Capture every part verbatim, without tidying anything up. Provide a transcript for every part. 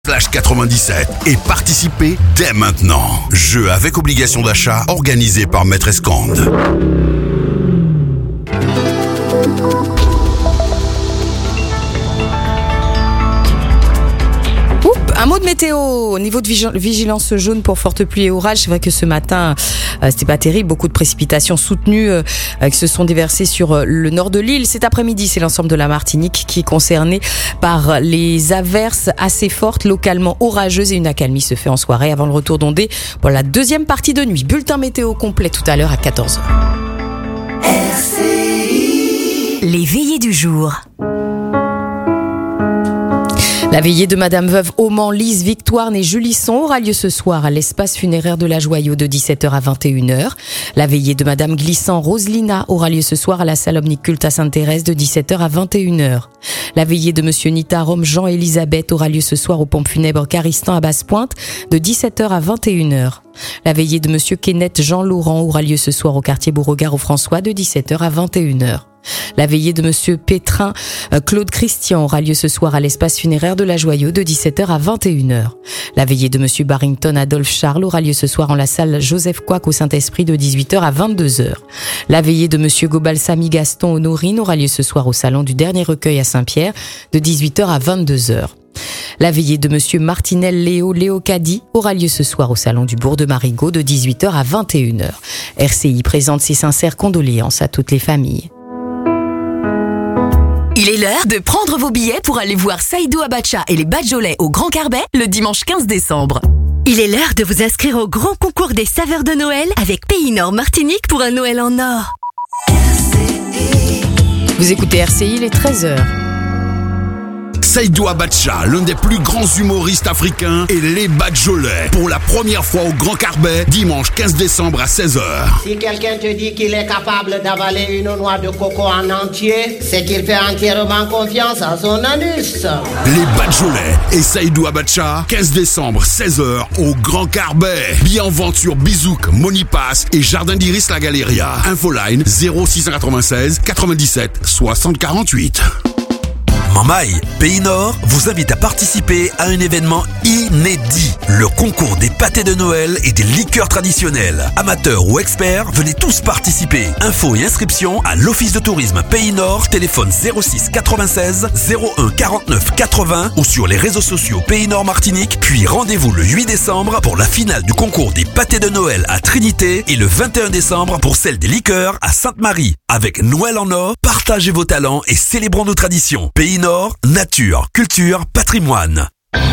Flash quatre-vingt-dix-sept et participez dès maintenant. Jeu avec obligation d'achat organisé par Maître Escande. Un mot de météo au niveau de vigilance jaune pour fortes pluies et orages. C'est vrai que ce matin, euh, c'était pas terrible. Beaucoup de précipitations soutenues euh, qui se sont déversées sur euh, le nord de l'île. Cet après-midi, c'est l'ensemble de la Martinique qui est concerné par les averses assez fortes, localement orageuses, et une accalmie se fait en soirée avant le retour d'ondées pour la deuxième partie de nuit. Bulletin météo complet tout à l'heure à quatorze heures. R C I. Les veillées du jour. La veillée de Madame Veuve au Mans, Lise, Victoire et Julisson aura lieu ce soir à l'espace funéraire de la Joyau de dix-sept heures à vingt et une heures. La veillée de Madame Glissant, Roselina aura lieu ce soir à la salle omniculte à Sainte-Thérèse de dix-sept heures à vingt et une heures. La veillée de Monsieur Nitarom, Jean-Élisabeth aura lieu ce soir aux pompes funèbres Caristan à Basse-Pointe de dix-sept heures à vingt et une heures. La veillée de Monsieur Kenneth, Jean-Laurent aura lieu ce soir au quartier Beauregard au François de dix-sept heures à vingt et une heures. La veillée de Monsieur Pétrin, euh, Claude Christian aura lieu ce soir à l'espace funéraire de la Joyau de dix-sept heures à vingt et une heures. La veillée de Monsieur Barrington, Adolphe Charles aura lieu ce soir en la salle Joseph Couac au Saint-Esprit de dix-huit heures à vingt-deux heures. La veillée de Monsieur Gobal Samy Gaston Honorine aura lieu ce soir au salon du dernier recueil à Saint-Pierre de dix-huit heures à vingt-deux heures. La veillée de Monsieur Martinel Léo Léocadie aura lieu ce soir au salon du Bourg de Marigot de dix-huit heures à vingt et une heures. R C I présente ses sincères condoléances à toutes les familles. Il est l'heure de prendre vos billets pour aller voir Saïdou Abacha et les Badjolais au Grand Carbet le dimanche quinze décembre. Il est l'heure de vous inscrire au grand concours des saveurs de Noël avec Pays Nord Martinique pour un Noël en or. R C I. Vous écoutez R C I, il est treize heures. Saïdou Abacha, l'un des plus grands humoristes africains, et les Badjolais pour la première fois au Grand Carbet, dimanche quinze décembre à seize heures. Si quelqu'un te dit qu'il est capable d'avaler une noix de coco en entier, c'est qu'il fait entièrement confiance à son anus. Les Badjolais et Saïdou Abacha, quinze décembre, seize heures au Grand Carbet. Billets en vente sur Bizouk, Monipass et Jardin d'Iris La Galeria. Infoline zéro six cent quatre-vingt-seize quatre-vingt-dix-sept soixante quarante-huit. Mamaï, Pays Nord vous invite à participer à un événement inédit, le concours des pâtés de Noël et des liqueurs traditionnelles. Amateurs ou experts, venez tous participer. Infos et inscriptions à l'Office de tourisme Pays Nord, téléphone zéro six quatre-vingt-seize zéro un quarante-neuf quatre-vingts ou sur les réseaux sociaux Pays Nord Martinique, puis rendez-vous le huit décembre pour la finale du concours des pâtés de Noël à Trinité et le vingt et un décembre pour celle des liqueurs à Sainte-Marie. Avec Noël en or, partagez vos talents et célébrons nos traditions. Pays Nord, nature, culture, patrimoine.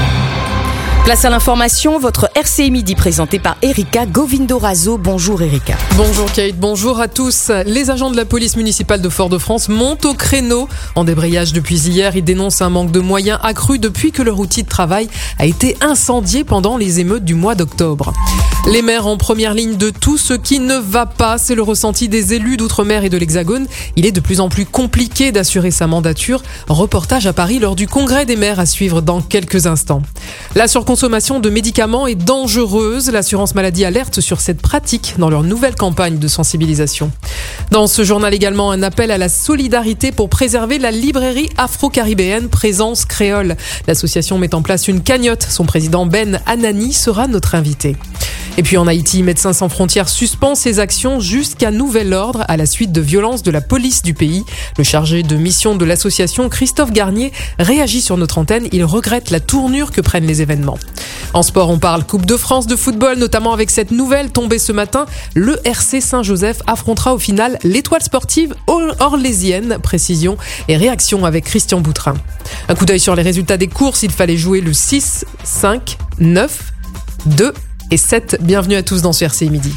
Place à l'information, votre R C I Midi présenté par Erika Govindo-Razo. Bonjour Erika. Bonjour Kate, bonjour à tous. Les agents de la police municipale de Fort-de-France montent au créneau. En débrayage depuis hier, ils dénoncent un manque de moyens accru depuis que leur outil de travail a été incendié pendant les émeutes du mois d'octobre. Les maires en première ligne de tout ce qui ne va pas, c'est le ressenti des élus d'Outre-mer et de l'Hexagone. Il est de plus en plus compliqué d'assurer sa mandature. Reportage à Paris lors du congrès des maires à suivre dans quelques instants. La surconsommation de médicaments est dangereuse. L'assurance maladie alerte sur cette pratique dans leur nouvelle campagne de sensibilisation. Dans ce journal également, un appel à la solidarité pour préserver la librairie afro-caribéenne Présence Créole. L'association met en place une cagnotte. Son président Ben Anani sera notre invité. Et puis en Haïti, Médecins sans frontières suspend ses actions jusqu'à nouvel ordre à la suite de violences de la police du pays. Le chargé de mission de l'association, Christophe Garnier, réagit sur notre antenne. Il regrette la tournure que prennent les événements. En sport, on parle Coupe de France de football, notamment avec cette nouvelle tombée ce matin. Le R C Saint-Joseph affrontera au final l'Étoile sportive orlésienne. Précision et réaction avec Christian Boutrin. Un coup d'œil sur les résultats des courses. Il fallait jouer le six, cinq, neuf, deux et sept. Bienvenue à tous dans ce R C I Midi.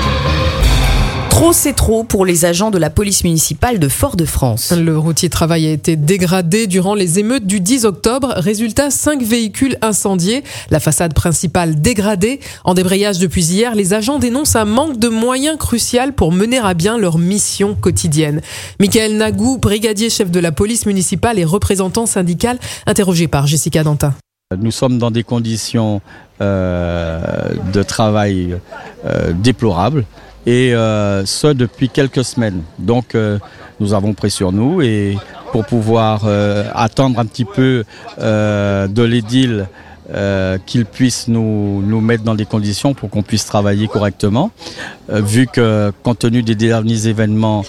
Trop, c'est trop pour les agents de la police municipale de Fort-de-France. Le routier de travail a été dégradé durant les émeutes du dix octobre. Résultat, cinq véhicules incendiés. La façade principale dégradée. En débrayage depuis hier, les agents dénoncent un manque de moyens crucial pour mener à bien leur mission quotidienne. Michael Nagou, brigadier chef de la police municipale et représentant syndical, interrogé par Jessica Dantin. Nous sommes dans des conditions euh, de travail euh, déplorables et euh, ce depuis quelques semaines. Donc euh, nous avons pris sur nous et pour pouvoir euh, attendre un petit peu euh, de l'édile euh, qu'ils puissent nous, nous mettre dans des conditions pour qu'on puisse travailler correctement, euh, vu que compte tenu des derniers événements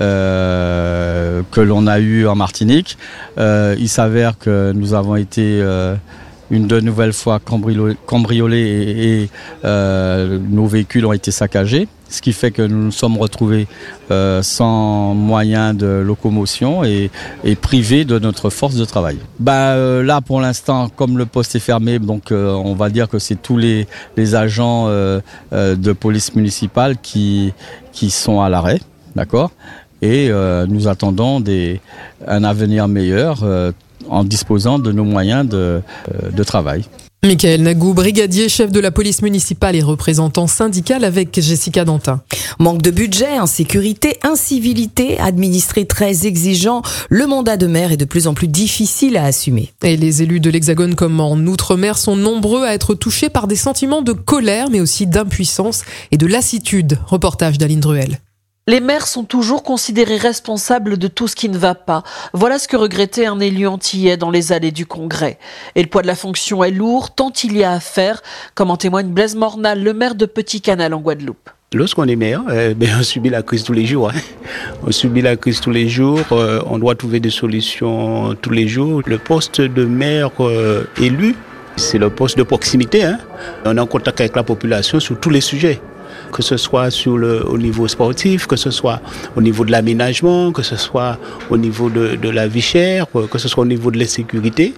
euh, que l'on a eu en Martinique, euh, il s'avère que nous avons été euh, une de nouvelles fois cambriolés, cambriolés et, et euh, nos véhicules ont été saccagés. Ce qui fait que nous nous sommes retrouvés euh, sans moyen de locomotion et, et privés de notre force de travail. Bah, euh, là, pour l'instant, comme le poste est fermé, donc euh, on va dire que c'est tous les, les agents euh, euh, de police municipale qui, qui sont à l'arrêt, d'accord ? Et euh, nous attendons des, un avenir meilleur euh, en disposant de nos moyens de, euh, de travail. Michael Nagou, brigadier, chef de la police municipale et représentant syndical avec Jessica Dantin. Manque de budget, insécurité, incivilité, administré très exigeant, le mandat de maire est de plus en plus difficile à assumer. Et les élus de l'Hexagone comme en Outre-mer sont nombreux à être touchés par des sentiments de colère, mais aussi d'impuissance et de lassitude. Reportage d'Aline Druel. Les maires sont toujours considérés responsables de tout ce qui ne va pas. Voilà ce que regrettait un élu antillais dans les allées du Congrès. Et le poids de la fonction est lourd, tant il y a à faire, comme en témoigne Blaise Mornal, le maire de Petit Canal en Guadeloupe. Lorsqu'on est maire, euh, ben, on subit la crise tous les jours. Hein. On subit la crise tous les jours, euh, on doit trouver des solutions tous les jours. Le poste de maire euh, élu, c'est le poste de proximité. Hein. On est en contact avec la population sur tous les sujets. Que ce soit sur le, au niveau sportif, que ce soit au niveau de l'aménagement, que ce soit au niveau de, de la vie chère, que ce soit au niveau de l'insécurité.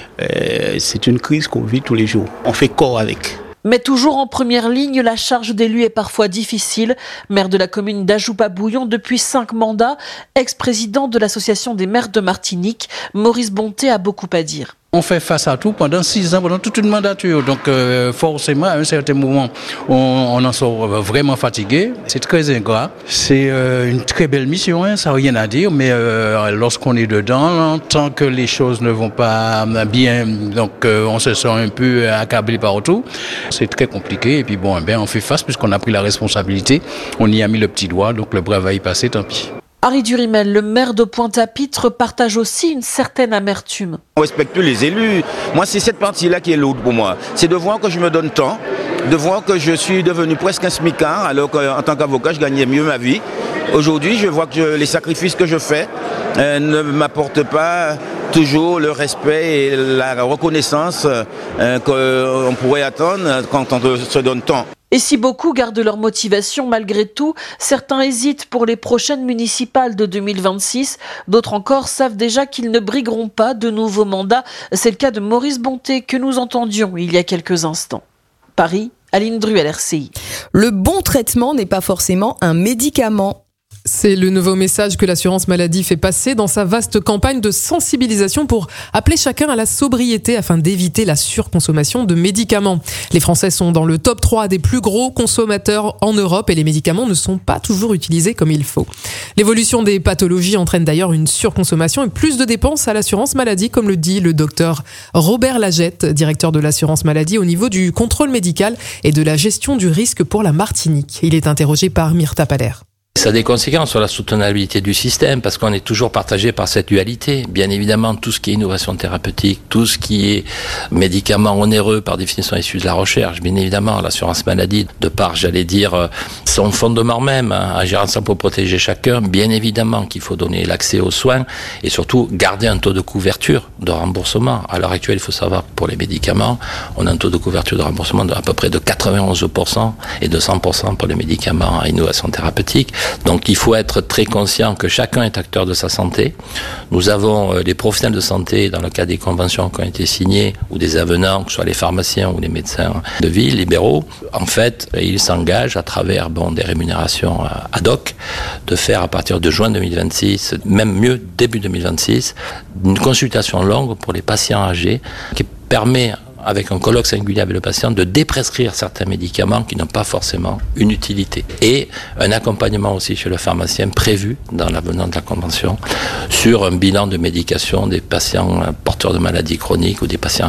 Euh, c'est une crise qu'on vit tous les jours. On fait corps avec. Mais toujours en première ligne, la charge d'élu est parfois difficile. Maire de la commune d'Ajoupa-Bouillon depuis cinq mandats, ex-président de l'association des maires de Martinique, Maurice Bonté a beaucoup à dire. On fait face à tout pendant six ans, pendant toute une mandature. Donc euh, forcément, à un certain moment, on, on en sort vraiment fatigué. C'est très ingrat. C'est euh, une très belle mission, hein, ça n'a rien à dire. Mais euh, lorsqu'on est dedans, tant que les choses ne vont pas bien, donc euh, on se sent un peu accablé par tout. C'est très compliqué. Et puis bon, ben, on fait face puisqu'on a pris la responsabilité. On y a mis le petit doigt, donc le bras va y passer, tant pis. Harry Durimel, le maire de Pointe-à-Pitre, partage aussi une certaine amertume. On respecte plus les élus. Moi, c'est cette partie-là qui est lourde pour moi. C'est de voir que je me donne tant, de voir que je suis devenu presque un smicard, alors qu'en tant qu'avocat, je gagnais mieux ma vie. Aujourd'hui, je vois que je, les sacrifices que je fais euh, ne m'apportent pas toujours le respect et la reconnaissance euh, qu'on pourrait attendre quand on se donne tant. Et si beaucoup gardent leur motivation malgré tout, certains hésitent pour les prochaines municipales de deux mille vingt-six. D'autres encore savent déjà qu'ils ne brigueront pas de nouveaux mandats. C'est le cas de Maurice Bonté que nous entendions il y a quelques instants. Paris, Aline Druel, R C I. Le bon traitement n'est pas forcément un médicament. C'est le nouveau message que l'assurance maladie fait passer dans sa vaste campagne de sensibilisation pour appeler chacun à la sobriété afin d'éviter la surconsommation de médicaments. Les Français sont dans le top trois des plus gros consommateurs en Europe et les médicaments ne sont pas toujours utilisés comme il faut. L'évolution des pathologies entraîne d'ailleurs une surconsommation et plus de dépenses à l'assurance maladie, comme le dit le docteur Robert Lagette, directeur de l'assurance maladie au niveau du contrôle médical et de la gestion du risque pour la Martinique. Il est interrogé par Myrta Paler. Ça a des conséquences sur la soutenabilité du système parce qu'on est toujours partagé par cette dualité. Bien évidemment, tout ce qui est innovation thérapeutique, tout ce qui est médicaments onéreux par définition issus de la recherche, bien évidemment, l'assurance maladie, de par, j'allais dire, son fondement même, hein, agir ensemble pour protéger chacun, bien évidemment qu'il faut donner l'accès aux soins et surtout garder un taux de couverture de remboursement. À l'heure actuelle, il faut savoir que pour les médicaments, on a un taux de couverture de remboursement de à peu près de quatre-vingt-onze pour cent et de cent pour cent pour les médicaments à innovation thérapeutique. Donc il faut être très conscient que chacun est acteur de sa santé. Nous avons euh, des professionnels de santé dans le cadre des conventions qui ont été signées ou des avenants, que ce soit les pharmaciens ou les médecins de ville, libéraux. En fait, ils s'engagent à travers bon, des rémunérations ad hoc de faire à partir de juin deux mille vingt-six, même mieux début deux mille vingt-six, une consultation longue pour les patients âgés qui permet avec un colloque singulier avec le patient, de déprescrire certains médicaments qui n'ont pas forcément une utilité. Et un accompagnement aussi chez le pharmacien prévu dans l'avenant de la convention sur un bilan de médication des patients porteurs de maladies chroniques ou des patients âgés.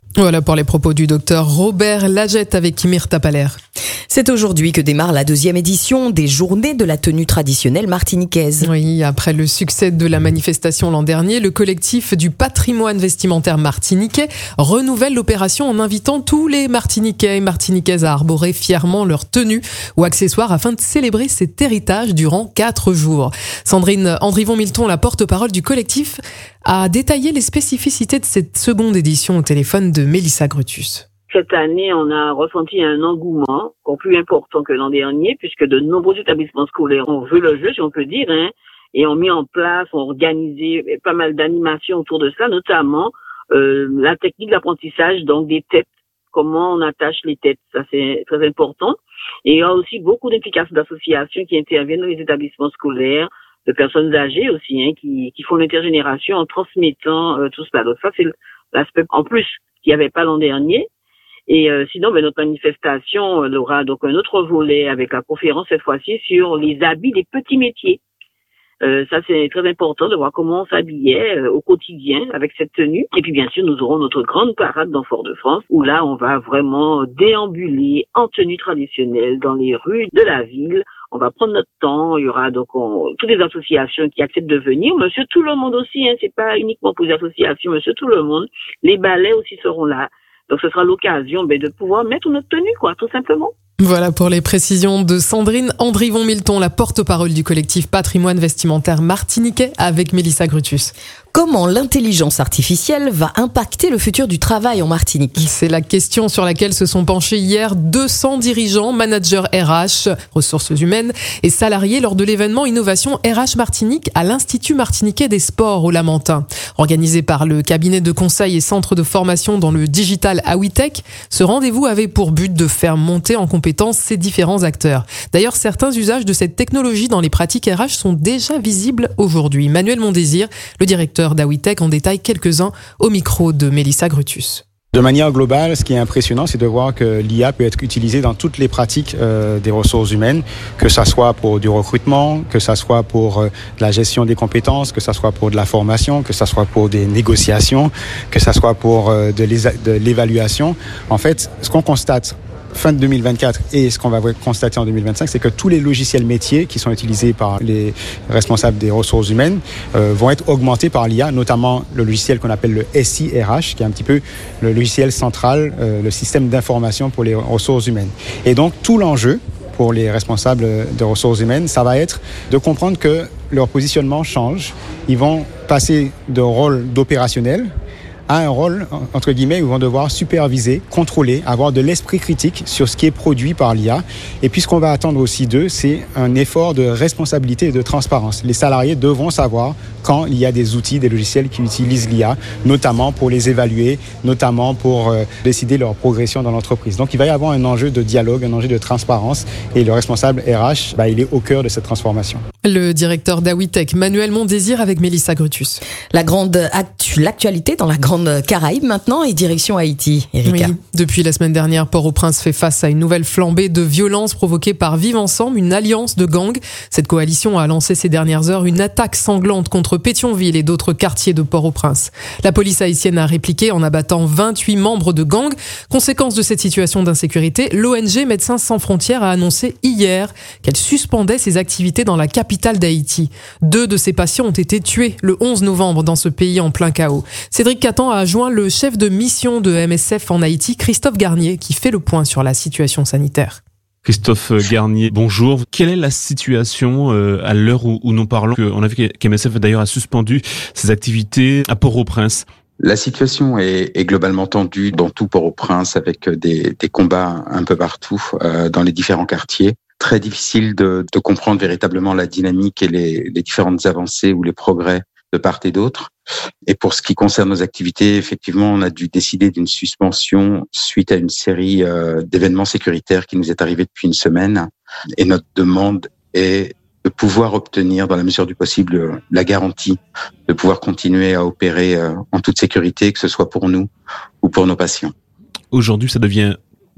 Voilà pour les propos du docteur Robert Lagette avec Myrta Paler. C'est aujourd'hui que démarre la deuxième édition des Journées de la tenue traditionnelle martiniquaise. Oui, après le succès de la manifestation l'an dernier, le collectif du patrimoine vestimentaire martiniquais renouvelle l'opération en invitant tous les Martiniquais et Martiniquaises à arborer fièrement leur tenue ou accessoires afin de célébrer cet héritage durant quatre jours. Sandrine Andrivon-Milton, la porte-parole du collectif, a détaillé les spécificités de cette seconde édition au téléphone de Mélissa Grutus. Cette année, on a ressenti un engouement encore plus important que l'an dernier, puisque de nombreux établissements scolaires ont vu le jeu, si on peut dire, hein, et ont mis en place, ont organisé pas mal d'animations autour de ça, notamment euh, la technique d'apprentissage, donc des têtes, comment on attache les têtes, ça c'est très important. Et il y a aussi beaucoup d'implications d'associations qui interviennent dans les établissements scolaires, de personnes âgées aussi, hein, qui, qui font l'intergénération en transmettant euh, tout cela. Donc ça, c'est l'aspect en plus qu'il n'y avait pas l'an dernier. Et euh, sinon, ben, notre manifestation elle aura donc un autre volet avec la conférence cette fois-ci sur les habits des petits métiers. Euh, ça, c'est très important de voir comment on s'habillait euh, au quotidien avec cette tenue. Et puis, bien sûr, nous aurons notre grande parade dans Fort-de-France où là, on va vraiment déambuler en tenue traditionnelle dans les rues de la ville. On va prendre notre temps. Il y aura donc on, toutes les associations qui acceptent de venir. Monsieur tout le monde aussi, hein, c'est pas uniquement pour les associations, monsieur tout le monde. Les ballets aussi seront là. Donc, ce sera l'occasion ben, de pouvoir mettre notre tenue, quoi, tout simplement. Voilà pour les précisions de Sandrine Andrivon-Milton, la porte-parole du collectif Patrimoine vestimentaire martiniquais avec Mélissa Grutus. Comment l'intelligence artificielle va impacter le futur du travail en Martinique? C'est la question sur laquelle se sont penchés hier deux cents dirigeants, managers R H, ressources humaines et salariés lors de l'événement Innovation R H Martinique à l'Institut martiniquais des sports au Lamentin. Organisé par le cabinet de conseil et centre de formation dans le digital Awitech, ce rendez-vous avait pour but de faire monter en compétence ces différents acteurs. D'ailleurs, certains usages de cette technologie dans les pratiques R H sont déjà visibles aujourd'hui. Manuel Mondésir, le directeur d'Awitech, en détaille quelques-uns au micro de Mélissa Grutus. De manière globale, ce qui est impressionnant, c'est de voir que l'I A peut être utilisée dans toutes les pratiques euh, des ressources humaines, que ça soit pour du recrutement, que ça soit pour euh, de la gestion des compétences, que ça soit pour de la formation, que ça soit pour des négociations, que ça soit pour euh, de, de l'évaluation. En fait, ce qu'on constate fin de deux mille vingt-quatre et ce qu'on va constater en deux mille vingt-cinq, c'est que tous les logiciels métiers qui sont utilisés par les responsables des ressources humaines euh, vont être augmentés par l'I A, notamment le logiciel qu'on appelle le S I R H, qui est un petit peu le logiciel central, euh, le système d'information pour les ressources humaines. Et donc, tout l'enjeu pour les responsables de ressources humaines, ça va être de comprendre que leur positionnement change. Ils vont passer de rôle d'opérationnel à un rôle, entre guillemets, où ils vont devoir superviser, contrôler, avoir de l'esprit critique sur ce qui est produit par l'I A. Et puis, ce qu'on va attendre aussi d'eux, c'est un effort de responsabilité et de transparence. Les salariés devront savoir quand il y a des outils, des logiciels qui utilisent l'I A, notamment pour les évaluer, notamment pour euh, décider leur progression dans l'entreprise. Donc, il va y avoir un enjeu de dialogue, un enjeu de transparence. Et le responsable R H, bah, il est au cœur de cette transformation. Le directeur d'Awitech, Manuel Mondésir, avec Mélissa Grutus. La grande actu- l'actualité dans la grande Caraïbes maintenant et direction Haïti, Erika. Oui, depuis la semaine dernière, Port-au-Prince fait face à une nouvelle flambée de violence provoquée par Vivre Ensemble, une alliance de gangs. Cette coalition a lancé ces dernières heures une attaque sanglante contre Pétionville et d'autres quartiers de Port-au-Prince. La police haïtienne a répliqué en abattant vingt-huit membres de gangs. Conséquence de cette situation d'insécurité, l'O N G Médecins sans frontières a annoncé hier qu'elle suspendait ses activités dans la capitale d'Haïti. Deux de ses patients ont été tués le onze novembre dans ce pays en plein chaos. Cédric Catan a joint le chef de mission de M S F en Haïti, Christophe Garnier, qui fait le point sur la situation sanitaire. Christophe Garnier, bonjour. Quelle est la situation euh, à l'heure où, où nous parlons? On a vu qu'M S F d'ailleurs a suspendu ses activités à Port-au-Prince. La situation est, est globalement tendue dans tout Port-au-Prince avec des, des combats un peu partout euh, dans les différents quartiers. Très difficile de, de comprendre véritablement la dynamique et les, les différentes avancées ou les progrès de part et d'autre. Et pour ce qui concerne nos activités, effectivement, on a dû décider d'une suspension suite à une série euh, d'événements sécuritaires qui nous est arrivée depuis une semaine. Et notre demande est de pouvoir obtenir, dans la mesure du possible, la garantie de pouvoir continuer à opérer euh, en toute sécurité, que ce soit pour nous ou pour nos patients. Aujourd'hui, ça devient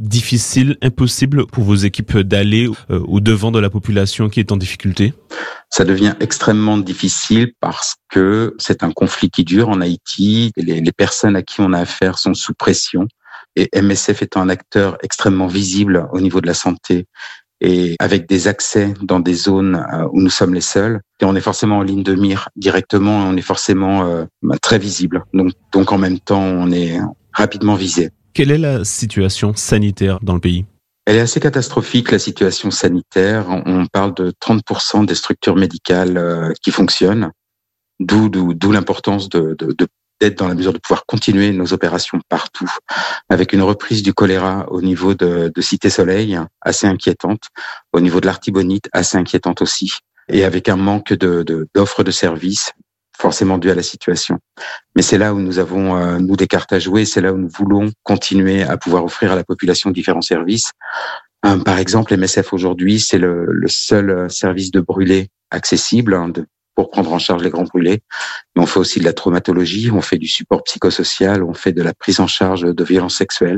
difficile, impossible pour vos équipes d'aller euh, au devant de la population qui est en difficulté? Ça devient extrêmement difficile parce que c'est un conflit qui dure en Haïti. Les, les personnes à qui on a affaire sont sous pression. Et M S F étant un acteur extrêmement visible au niveau de la santé et avec des accès dans des zones où nous sommes les seuls, et on est forcément en ligne de mire directement, on est forcément euh, très visible. Donc, donc en même temps, on est rapidement visé. Quelle est la situation sanitaire dans le pays? Elle est assez catastrophique, la situation sanitaire. On parle de trente pour cent des structures médicales euh, qui fonctionnent, d'où, d'où, d'où l'importance de, de, de d'être dans la mesure de pouvoir continuer nos opérations partout, avec une reprise du choléra au niveau de, de Cité Soleil assez inquiétante, au niveau de l'Artibonite assez inquiétante aussi, et avec un manque de, de, d'offres de services forcément dû à la situation. Mais c'est là où nous avons, euh, nous, des cartes à jouer, c'est là où nous voulons continuer à pouvoir offrir à la population différents services. Euh, par exemple, M S F aujourd'hui, c'est le, le seul service de brûlés accessible, hein, de pour prendre en charge les grands brûlés. Mais on fait aussi de la traumatologie, on fait du support psychosocial, on fait de la prise en charge de violences sexuelles.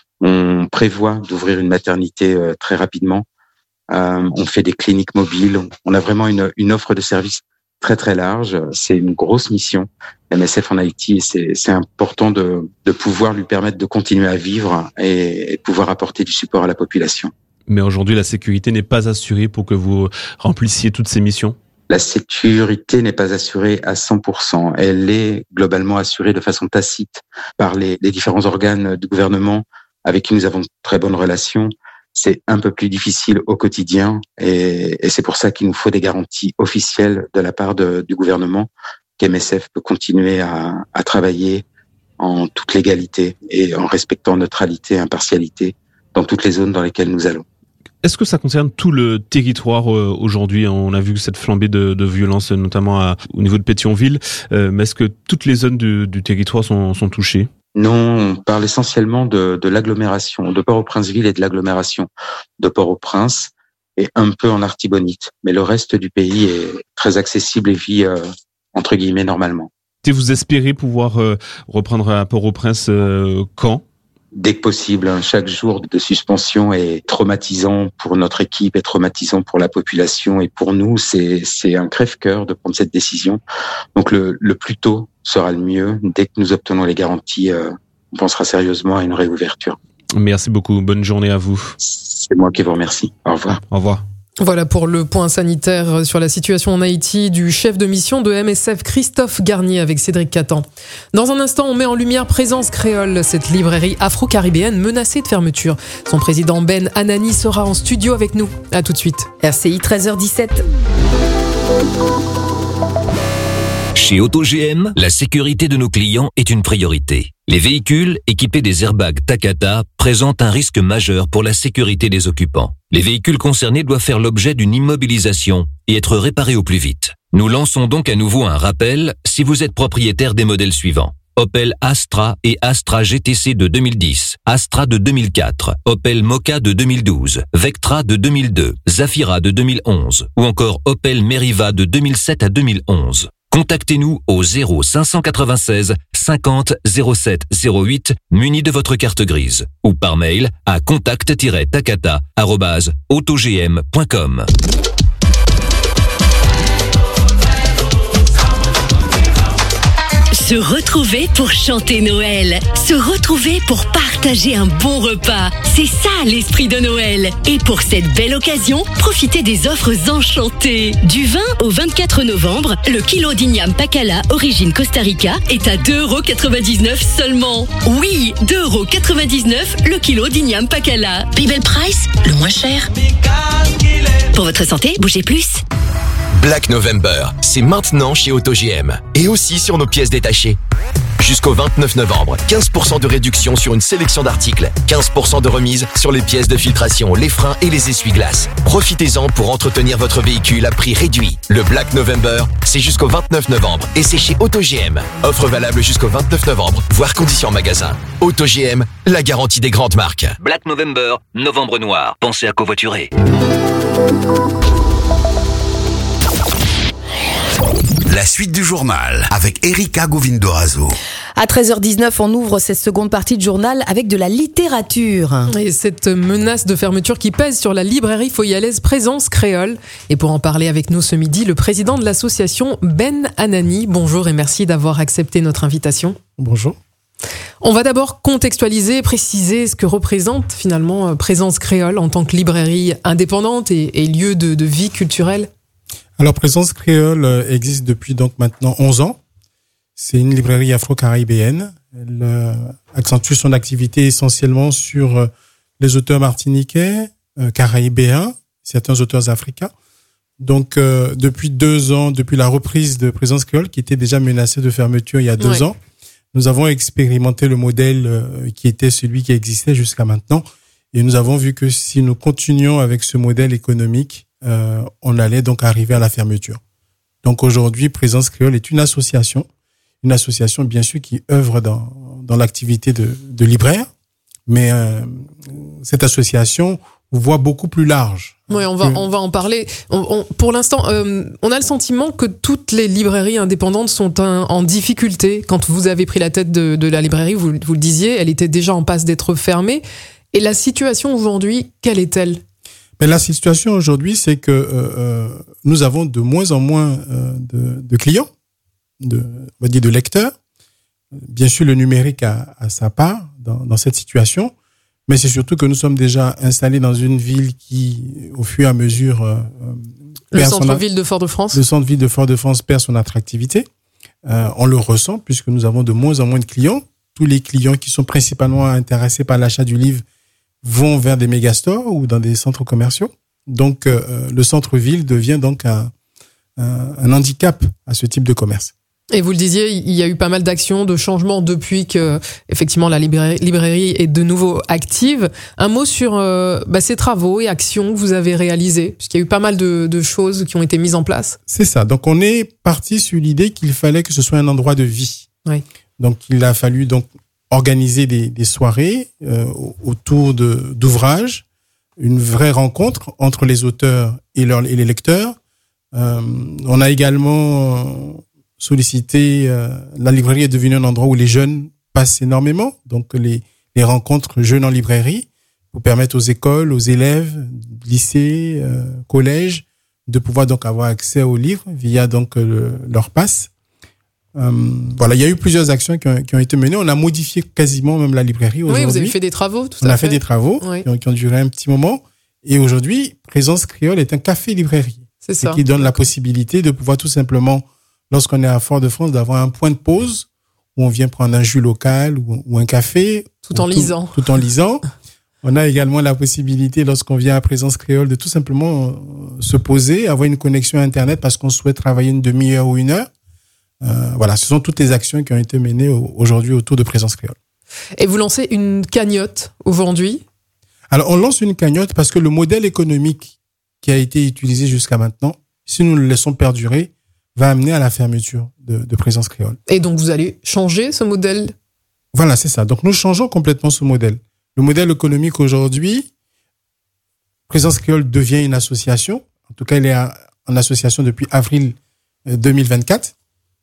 On prévoit d'ouvrir une maternité euh, très rapidement. Euh, on fait des cliniques mobiles. On a vraiment une, une offre de services très très large. C'est une grosse mission, M S F en Haïti, et c'est, c'est important de, de pouvoir lui permettre de continuer à vivre et, et pouvoir apporter du support à la population. Mais aujourd'hui, la sécurité n'est pas assurée pour que vous remplissiez toutes ces missions? La sécurité n'est pas assurée à cent pour cent. Elle est globalement assurée de façon tacite par les, les différents organes du gouvernement avec qui nous avons de très bonnes relations. C'est un peu plus difficile au quotidien et, et c'est pour ça qu'il nous faut des garanties officielles de la part de, du gouvernement qu'M S F peut continuer à, à travailler en toute légalité et en respectant neutralité et impartialité dans toutes les zones dans lesquelles nous allons. Est-ce que ça concerne tout le territoire euh, aujourd'hui? On a vu cette flambée de, de violence, notamment à, au niveau de Pétionville. Euh, mais est-ce que toutes les zones du, du territoire sont, sont touchées? Non, on parle essentiellement de, de l'agglomération, de Port-au-Prince-Ville et de l'agglomération de Port-au-Prince et un peu en Artibonite. Mais le reste du pays est très accessible et vit euh, entre guillemets normalement. Et vous espérez pouvoir euh, reprendre à Port-au-Prince euh, quand? Dès que possible. Chaque jour de suspension est traumatisant pour notre équipe, est traumatisant pour la population et pour nous, c'est, c'est un crève-cœur de prendre cette décision. Donc le, le plus tôt sera le mieux. Dès que nous obtenons les garanties, euh, on pensera sérieusement à une réouverture. Merci beaucoup. Bonne journée à vous. C'est moi qui vous remercie. Au revoir. Au revoir. Voilà pour le point sanitaire sur la situation en Haïti du chef de mission de M S F Christophe Garnier avec Cédric Catan. Dans un instant, on met en lumière Présence Créole, cette librairie afro-caribéenne menacée de fermeture. Son président Ben Anani sera en studio avec nous. À tout de suite. R C I treize heures dix-sept. Chez AutoGM, la sécurité de nos clients est une priorité. Les véhicules équipés des airbags Takata présentent un risque majeur pour la sécurité des occupants. Les véhicules concernés doivent faire l'objet d'une immobilisation et être réparés au plus vite. Nous lançons donc à nouveau un rappel si vous êtes propriétaire des modèles suivants. Opel Astra et Astra G T C de deux mille dix, Astra de deux mille quatre, Opel Mokka de deux mille douze, Vectra de deux mille deux, Zafira de deux mille onze ou encore Opel Meriva de deux mille sept à deux mille onze. Contactez-nous au zéro cinq cent quatre-vingt-seize cinquante zéro sept zéro huit muni de votre carte grise ou par mail à contact tiret takata arobase autogm point com. Se retrouver pour chanter Noël. Se retrouver pour partager un bon repas. C'est ça l'esprit de Noël. Et pour cette belle occasion, profitez des offres enchantées. Du vingt au vingt-quatre novembre, le kilo d'igname Pacala, origine Costa Rica, est à deux euros quatre-vingt-dix-neuf seulement. Oui, deux euros quatre-vingt-dix-neuf le kilo d'igname Pacala. People Price, le moins cher. Pour votre santé, bougez plus. Black November, c'est maintenant chez AutoGM et aussi sur nos pièces détachées. Jusqu'au vingt-neuf novembre, quinze pour cent de réduction sur une sélection d'articles, quinze pour cent de remise sur les pièces de filtration, les freins et les essuie-glaces. Profitez-en pour entretenir votre véhicule à prix réduit. Le Black November, c'est jusqu'au vingt-neuf novembre et c'est chez AutoGM. Offre valable jusqu'au vingt-neuf novembre, voire conditions en magasin. AutoGM, la garantie des grandes marques. Black November, novembre noir. Pensez à covoiturer. La suite du journal avec Erika Govindorazo. À treize heures dix-neuf, on ouvre cette seconde partie de journal avec de la littérature. Et cette menace de fermeture qui pèse sur la librairie foyalaise Présence Créole. Et pour en parler avec nous ce midi, le président de l'association Ben Anani. Bonjour et merci d'avoir accepté notre invitation. Bonjour. On va d'abord contextualiser et préciser ce que représente finalement Présence Créole en tant que librairie indépendante et, et lieu de, de vie culturelle. Alors Présence Créole existe depuis donc maintenant onze ans. C'est une librairie afro-caribéenne. Elle euh, accentue son activité essentiellement sur euh, les auteurs martiniquais, euh, caribéens, certains auteurs africains. Donc euh, depuis deux ans, depuis la reprise de Présence Créole, qui était déjà menacée de fermeture il y a deux ouais. ans, nous avons expérimenté le modèle euh, qui était celui qui existait jusqu'à maintenant. Et nous avons vu que si nous continuions avec ce modèle économique, euh, on allait donc arriver à la fermeture. Donc aujourd'hui, Présence Créole est une association, une association bien sûr qui œuvre dans, dans l'activité de, de libraire, mais euh, cette association voit beaucoup plus large. Oui, on va on va en parler. On, on, pour l'instant, euh, on a le sentiment que toutes les librairies indépendantes sont un, en difficulté. Quand vous avez pris la tête de, de la librairie, vous, vous le disiez, elle était déjà en passe d'être fermée. Et la situation aujourd'hui, quelle est-elle ? Mais la situation aujourd'hui, c'est que euh, nous avons de moins en moins euh, de, de clients, de, on va dire de lecteurs. Bien sûr, le numérique a, a sa part dans, dans cette situation. Mais c'est surtout que nous sommes déjà installés dans une ville qui, au fur et à mesure, euh, le centre-ville de Fort-de-France. Le centre-ville de Fort-de-France perd son attractivité. Euh, on le ressent puisque nous avons de moins en moins de clients. Tous les clients qui sont principalement intéressés par l'achat du livre vont vers des mégastores ou dans des centres commerciaux. Donc, euh, le centre-ville devient donc un, un, un handicap à ce type de commerce. Et vous le disiez, il y a eu pas mal d'actions, de changements depuis que, effectivement, la librairie, librairie est de nouveau active. Un mot sur euh, bah, ces travaux et actions que vous avez réalisés, puisqu'il y a eu pas mal de, de choses qui ont été mises en place. C'est ça. Donc, on est parti sur l'idée qu'il fallait que ce soit un endroit de vie. Oui. Donc, il a fallu donc organiser des, des soirées euh, autour de, d'ouvrages, une vraie rencontre entre les auteurs et, leur, et les lecteurs. Euh, on a également sollicité, euh, la librairie est devenue un endroit où les jeunes passent énormément, donc les, les rencontres jeunes en librairie pour permettre aux écoles, aux élèves, lycées, euh, collèges, de pouvoir donc avoir accès aux livres via donc le, leur passe. Euh, voilà, il y a eu plusieurs actions qui ont, qui ont été menées. On a modifié quasiment même la librairie aujourd'hui. Oui, vous avez fait des travaux, tout On à a fait. fait des travaux oui. qui, ont, qui ont duré un petit moment. Et aujourd'hui, Présence Créole est un café-librairie. C'est ça. Qui donne D'accord. la possibilité de pouvoir tout simplement, lorsqu'on est à Fort-de-France, d'avoir un point de pause où on vient prendre un jus local ou, ou un café. Tout en tout, lisant. Tout en lisant. On a également la possibilité, lorsqu'on vient à Présence Créole, de tout simplement se poser, avoir une connexion Internet parce qu'on souhaite travailler une demi-heure ou une heure. Euh, voilà, ce sont toutes les actions qui ont été menées aujourd'hui autour de Présence Créole. Et vous lancez une cagnotte aujourd'hui ? Alors, on lance une cagnotte parce que le modèle économique qui a été utilisé jusqu'à maintenant, si nous le laissons perdurer, va amener à la fermeture de, de Présence Créole. Et donc, vous allez changer ce modèle ? Voilà, c'est ça. Donc, nous changeons complètement ce modèle. Le modèle économique aujourd'hui, Présence Créole devient une association. En tout cas, elle est en association depuis avril deux mille vingt-quatre.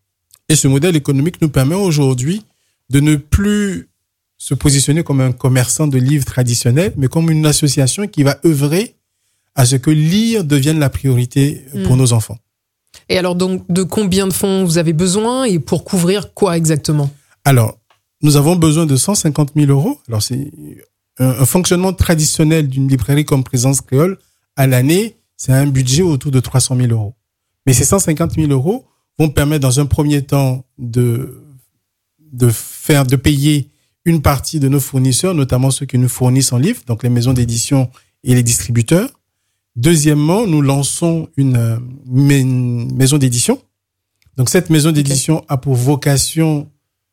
Et ce modèle économique nous permet aujourd'hui de ne plus se positionner comme un commerçant de livres traditionnel, mais comme une association qui va œuvrer à ce que lire devienne la priorité pour mmh. nos enfants. Et alors, donc, de combien de fonds vous avez besoin et pour couvrir quoi exactement ? Alors, nous avons besoin de cent cinquante mille euros. Alors, c'est un, un fonctionnement traditionnel d'une librairie comme Présence Créole. À l'année, c'est un budget autour de trois cent mille euros. Mais ces cent cinquante mille euros vont permettre dans un premier temps de, de faire, de payer une partie de nos fournisseurs, notamment ceux qui nous fournissent en livres, donc les maisons d'édition et les distributeurs. Deuxièmement, nous lançons une, une maison d'édition. Donc, cette maison d'édition okay. a pour vocation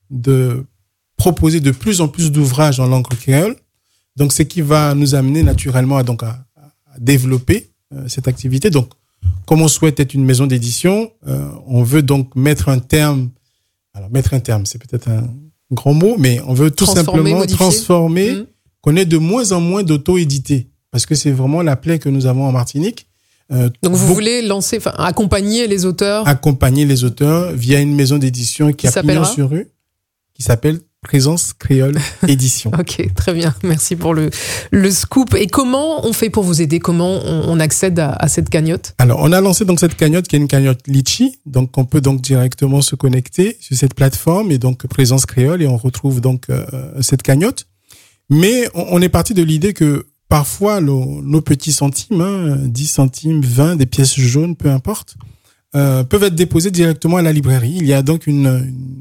de proposer de plus en plus d'ouvrages en langue créole. Donc, ce qui va nous amener naturellement à, donc, à, à développer euh, cette activité. Donc, comme on souhaite être une maison d'édition, euh, on veut donc mettre un terme. Alors, mettre un terme, c'est peut-être un grand mot, mais on veut tout transformer, simplement modifier. transformer, mmh. qu'on ait de moins en moins d'auto-édités. Parce que c'est vraiment la plaie que nous avons en Martinique. Euh, Donc vous beaucoup, voulez lancer, enfin accompagner les auteurs, accompagner les auteurs via une maison d'édition qui, qui a pignon sur rue, qui s'appelle Présence Créole Édition. Ok, très bien. Merci pour le, le scoop. Et comment on fait pour vous aider? Comment on, on accède à, à cette cagnotte? Alors, on a lancé donc cette cagnotte qui est une cagnotte Litchi. Donc, on peut donc directement se connecter sur cette plateforme et donc Présence Créole et on retrouve donc euh, cette cagnotte. Mais on, on est parti de l'idée que parfois nos, nos petits centimes, hein, dix centimes, vingt, des pièces jaunes, peu importe, euh, peuvent être déposés directement à la librairie. Il y a donc une, une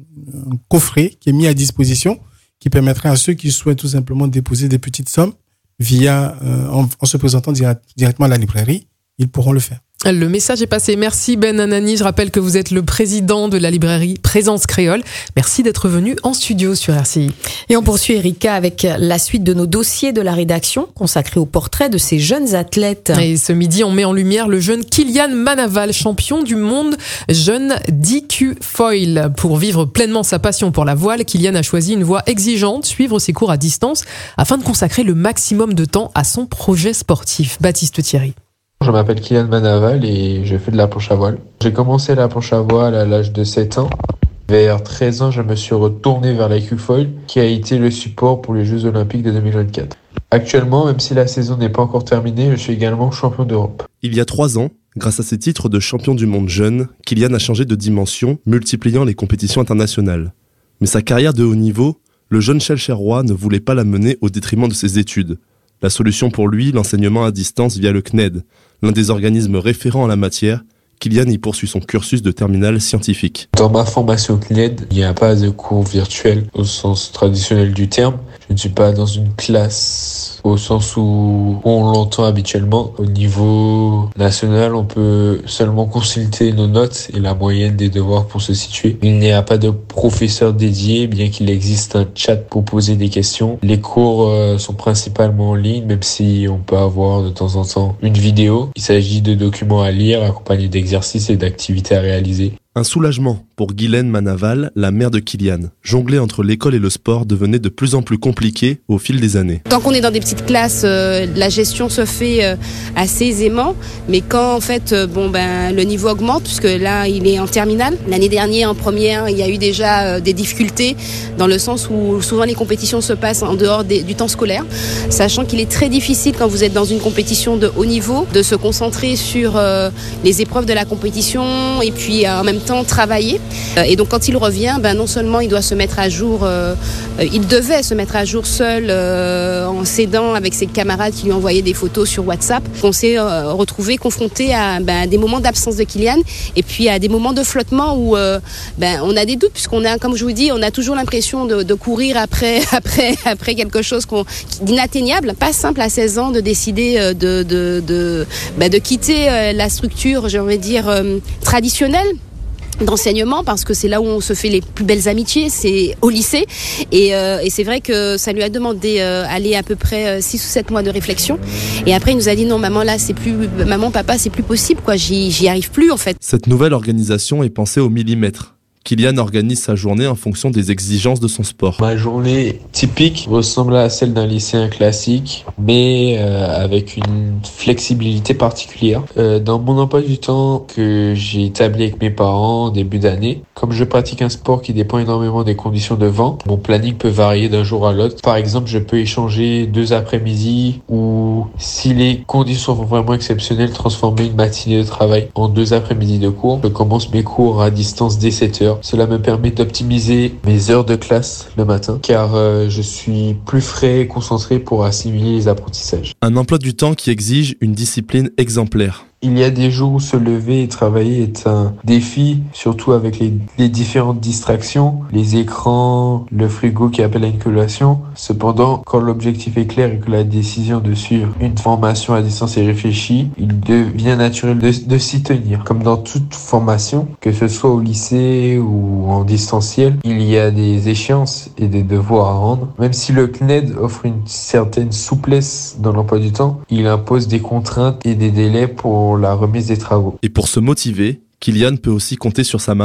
un coffret qui est mis à disposition qui permettrait à ceux qui souhaitent tout simplement déposer des petites sommes via euh, en, en se présentant direct, directement à la librairie, ils pourront le faire. Le message est passé. Merci Ben Anani. Je rappelle que vous êtes le président de la librairie Présence Créole. Merci d'être venu en studio sur R C I. Et on poursuit Erika avec la suite de nos dossiers de la rédaction consacrés au portrait de ces jeunes athlètes. Et ce midi, on met en lumière le jeune Kylian Manaval, champion du monde jeune D Q Foil. Pour vivre pleinement sa passion pour la voile, Kylian a choisi une voie exigeante, suivre ses cours à distance afin de consacrer le maximum de temps à son projet sportif. Baptiste Thierry. Je m'appelle Kylian Manaval et je fais de la planche à voile. J'ai commencé la planche à voile à l'âge de sept ans. Vers treize ans, je me suis retourné vers la Q-Foil qui a été le support pour les Jeux Olympiques de deux mille vingt-quatre. Actuellement, même si la saison n'est pas encore terminée, je suis également champion d'Europe. Il y a trois ans, grâce à ses titres de champion du monde jeune, Kylian a changé de dimension, multipliant les compétitions internationales. Mais sa carrière de haut niveau, le jeune Chelcherrois ne voulait pas la mener au détriment de ses études. La solution pour lui, l'enseignement à distance via le C N E D, l'un des organismes référents en la matière. Kylian y poursuit son cursus de terminale scientifique. Dans ma formation C N E D, il n'y a pas de cours virtuels au sens traditionnel du terme. Je ne suis pas dans une classe au sens où on l'entend habituellement. Au niveau national, on peut seulement consulter nos notes et la moyenne des devoirs pour se situer. Il n'y a pas de professeur dédié, bien qu'il existe un chat pour poser des questions. Les cours sont principalement en ligne, même si on peut avoir de temps en temps une vidéo. Il s'agit de documents à lire, accompagnés d'exercices et d'activités à réaliser. Un soulagement pour Guylaine Manaval, la mère de Kylian. Jongler entre l'école et le sport devenait de plus en plus compliqué au fil des années. Tant qu'on est dans des petites classes, euh, la gestion se fait euh, assez aisément. Mais quand en fait, euh, bon ben le niveau augmente, puisque là il est en terminale. L'année dernière en première, il y a eu déjà euh, des difficultés dans le sens où souvent les compétitions se passent en dehors des, du temps scolaire, sachant qu'il est très difficile quand vous êtes dans une compétition de haut niveau de se concentrer sur euh, les épreuves de la compétition et puis euh, en même temps travailler. Et donc quand il revient, ben non seulement il doit se mettre à jour, euh, il devait se mettre à jour seul euh, en s'aidant avec ses camarades qui lui envoyaient des photos sur WhatsApp. On s'est euh, retrouvé confronté à, ben, à des moments d'absence de Kylian et puis à des moments de flottement où euh, ben, on a des doutes puisqu'on a, comme je vous dis, on a toujours l'impression de, de courir après, après, après quelque chose qu'on, d'inatteignable. Pas simple à seize ans de décider de, de, de, ben, de quitter la structure, j'ai envie de dire, euh, traditionnelle d'enseignement parce que c'est là où on se fait les plus belles amitiés, c'est au lycée et, euh, et c'est vrai que ça lui a demandé euh, aller à peu près six ou sept mois de réflexion et après il nous a dit non maman là c'est plus maman papa c'est plus possible quoi, j'y, j'y arrive plus en fait. Cette nouvelle organisation est pensée au millimètre. Kylian organise sa journée en fonction des exigences de son sport. Ma journée typique ressemble à celle d'un lycéen classique, mais euh, avec une flexibilité particulière. Euh, dans mon emploi du temps que j'ai établi avec mes parents en début d'année, comme je pratique un sport qui dépend énormément des conditions de vent, mon planning peut varier d'un jour à l'autre. Par exemple, je peux échanger deux après-midi ou, si les conditions sont vraiment exceptionnelles, transformer une matinée de travail en deux après-midi de cours. Je commence mes cours à distance dès sept heures. Cela me permet d'optimiser mes heures de classe le matin, car euh, je suis plus frais et concentré pour assimiler les apprentissages. Un emploi du temps qui exige une discipline exemplaire. Il y a des jours où se lever et travailler est un défi, surtout avec les, les différentes distractions, les écrans, le frigo qui appelle à une collation. Cependant, quand l'objectif est clair et que la décision de suivre une formation à distance est réfléchie, il devient naturel de, de s'y tenir. Comme dans toute formation, que ce soit au lycée ou en distanciel, il y a des échéances et des devoirs à rendre. Même si le C N E D offre une certaine souplesse dans l'emploi du temps, il impose des contraintes et des délais pour la remise des travaux. Et pour se motiver, Kylian peut aussi compter sur sa maman.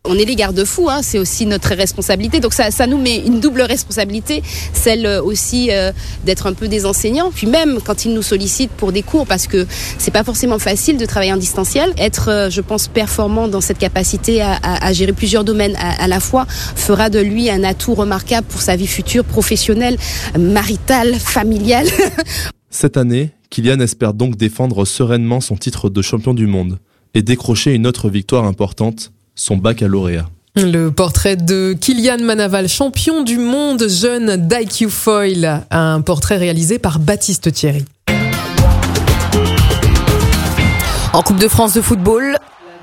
On est les garde-fous, hein, c'est aussi notre responsabilité. Donc ça, ça nous met une double responsabilité, celle aussi euh, d'être un peu des enseignants. Puis même quand ils nous sollicitent pour des cours, parce que c'est pas forcément facile de travailler en distanciel. Être, euh, je pense, performant dans cette capacité à, à, à gérer plusieurs domaines à, à la fois fera de lui un atout remarquable pour sa vie future, professionnelle, maritale, familiale. Cette année, Kylian espère donc défendre sereinement son titre de champion du monde et décrocher une autre victoire importante, son baccalauréat. Le portrait de Kylian Manaval, champion du monde jeune d'I Q Foil, un portrait réalisé par Baptiste Thierry. En Coupe de France de football,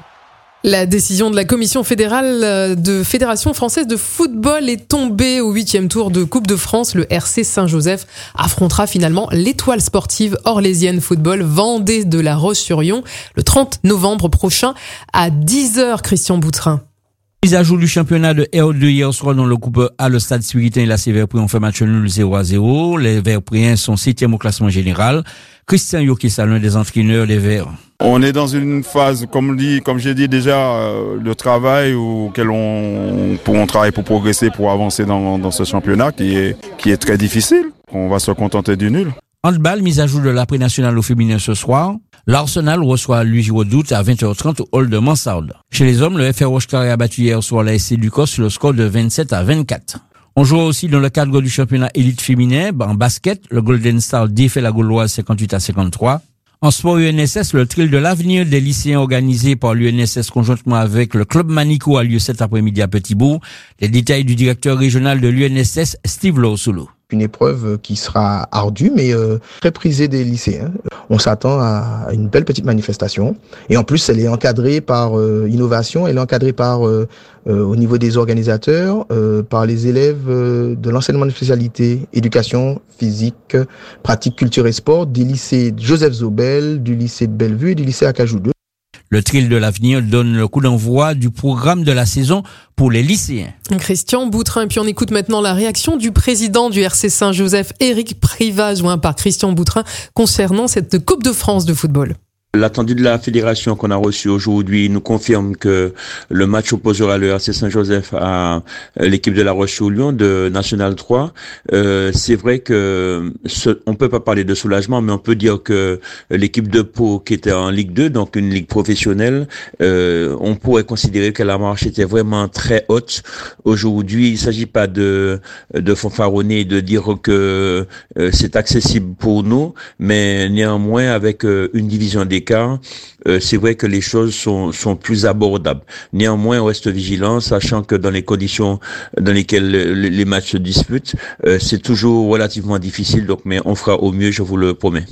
la décision de la Commission fédérale de Fédération française de football est tombée au huitième tour de Coupe de France. Le R C Saint-Joseph affrontera finalement l'Étoile sportive orlésienne football Vendée de la Roche-sur-Yon le trente novembre prochain à dix heures. Christian Boutrin. Mise à jour du championnat de R deux hier soir dans le groupe A, le Stade Spiritain et la C Verpriens ont fait match nul zéro à zéro. Les Verpriens sont septième au classement général. Christian Yokissa, l'un des entraîneurs des Verts. On est dans une phase, comme dit, comme j'ai dit déjà, euh, de travail auquel on, pour, on travaille pour progresser, pour avancer dans, dans ce championnat qui est, qui est très difficile. On va se contenter du nul. Handball, mise à jour de l'après-national au féminin ce soir. L'Arsenal reçoit l'U J Redoute à vingt heures trente au hall de Mansard. Chez les hommes, le F R Rochecarré a battu hier soir la S C Ducos sur le score de vingt-sept à vingt-quatre. On joue aussi dans le cadre du championnat élite féminin. En basket, le Golden Star défait la Gauloise cinquante-huit à cinquante-trois. En sport U N S S, le thrill de l'avenir des lycéens organisé par l'U N S S conjointement avec le club Manico a lieu cet après-midi à Petit-Bourg. Les détails du directeur régional de l'U N S S, Steve Lawsolo. Une épreuve qui sera ardue, mais euh, très prisée des lycéens. On s'attend à une belle petite manifestation. Et en plus, elle est encadrée par euh, innovation, elle est encadrée par, euh, euh, au niveau des organisateurs, euh, par les élèves euh, de l'enseignement de spécialité éducation physique, pratique, culture et sport, des lycées Joseph Zobel, du lycée de Bellevue et du lycée Acajou deux. Le thrill de l'avenir donne le coup d'envoi du programme de la saison pour les lycéens. Christian Boutrin. Et puis on écoute maintenant la réaction du président du R C Saint-Joseph, Éric Privat, joint par Christian Boutrin, concernant cette Coupe de France de football. L'attendu de la fédération qu'on a reçu aujourd'hui nous confirme que le match opposera le R C Saint-Joseph à l'équipe de La Roche-sur-Yon de National trois. Euh, c'est vrai que ce, on peut pas parler de soulagement, mais on peut dire que l'équipe de Pau qui était en Ligue deux, donc une ligue professionnelle, euh, on pourrait considérer que la marche était vraiment très haute. Aujourd'hui, il s'agit pas de de fanfaronner et de dire que euh, c'est accessible pour nous, mais néanmoins avec euh, une division des cas, euh, c'est vrai que les choses sont, sont plus abordables. Néanmoins, on reste vigilant, sachant que dans les conditions dans lesquelles les, les matchs se disputent, euh, c'est toujours relativement difficile, donc, mais on fera au mieux, je vous le promets.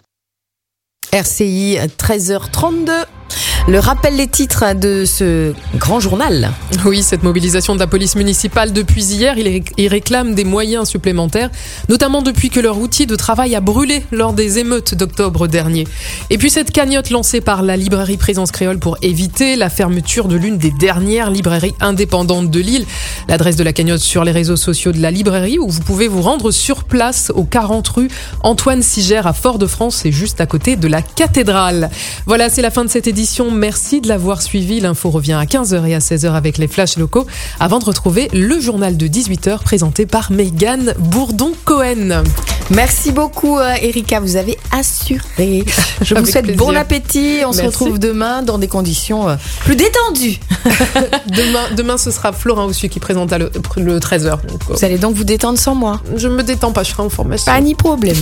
R C I, treize heures trente-deux. Le rappel des titres de ce grand journal. Oui, cette mobilisation de la police municipale depuis hier, ils réclament des moyens supplémentaires, notamment depuis que leur outil de travail a brûlé lors des émeutes d'octobre dernier. Et puis cette cagnotte lancée par la librairie Présence Créole pour éviter la fermeture de l'une des dernières librairies indépendantes de l'île. L'adresse de la cagnotte sur les réseaux sociaux de la librairie, où vous pouvez vous rendre sur place au quarante rue Antoine Sigère à Fort-de-France, c'est juste à côté de la cathédrale. Voilà, c'est la fin de cette édition. Merci de l'avoir suivi. L'info revient à quinze heures et à seize heures avec les flashs locaux avant de retrouver le journal de dix-huit heures présenté par Mégane Bourdon-Cohen. Merci beaucoup Erika, vous avez assuré. Je vous Avec souhaite plaisir. bon appétit. On Merci. se retrouve demain dans des conditions plus détendues. Demain, demain, ce sera Florin Ossu qui présentera le, le treize heures. Donc, Vous allez donc vous détendre sans moi. Je me détends pas, je serai en formation. Pas ni problème.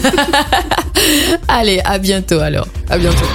Allez, à bientôt alors. À bientôt.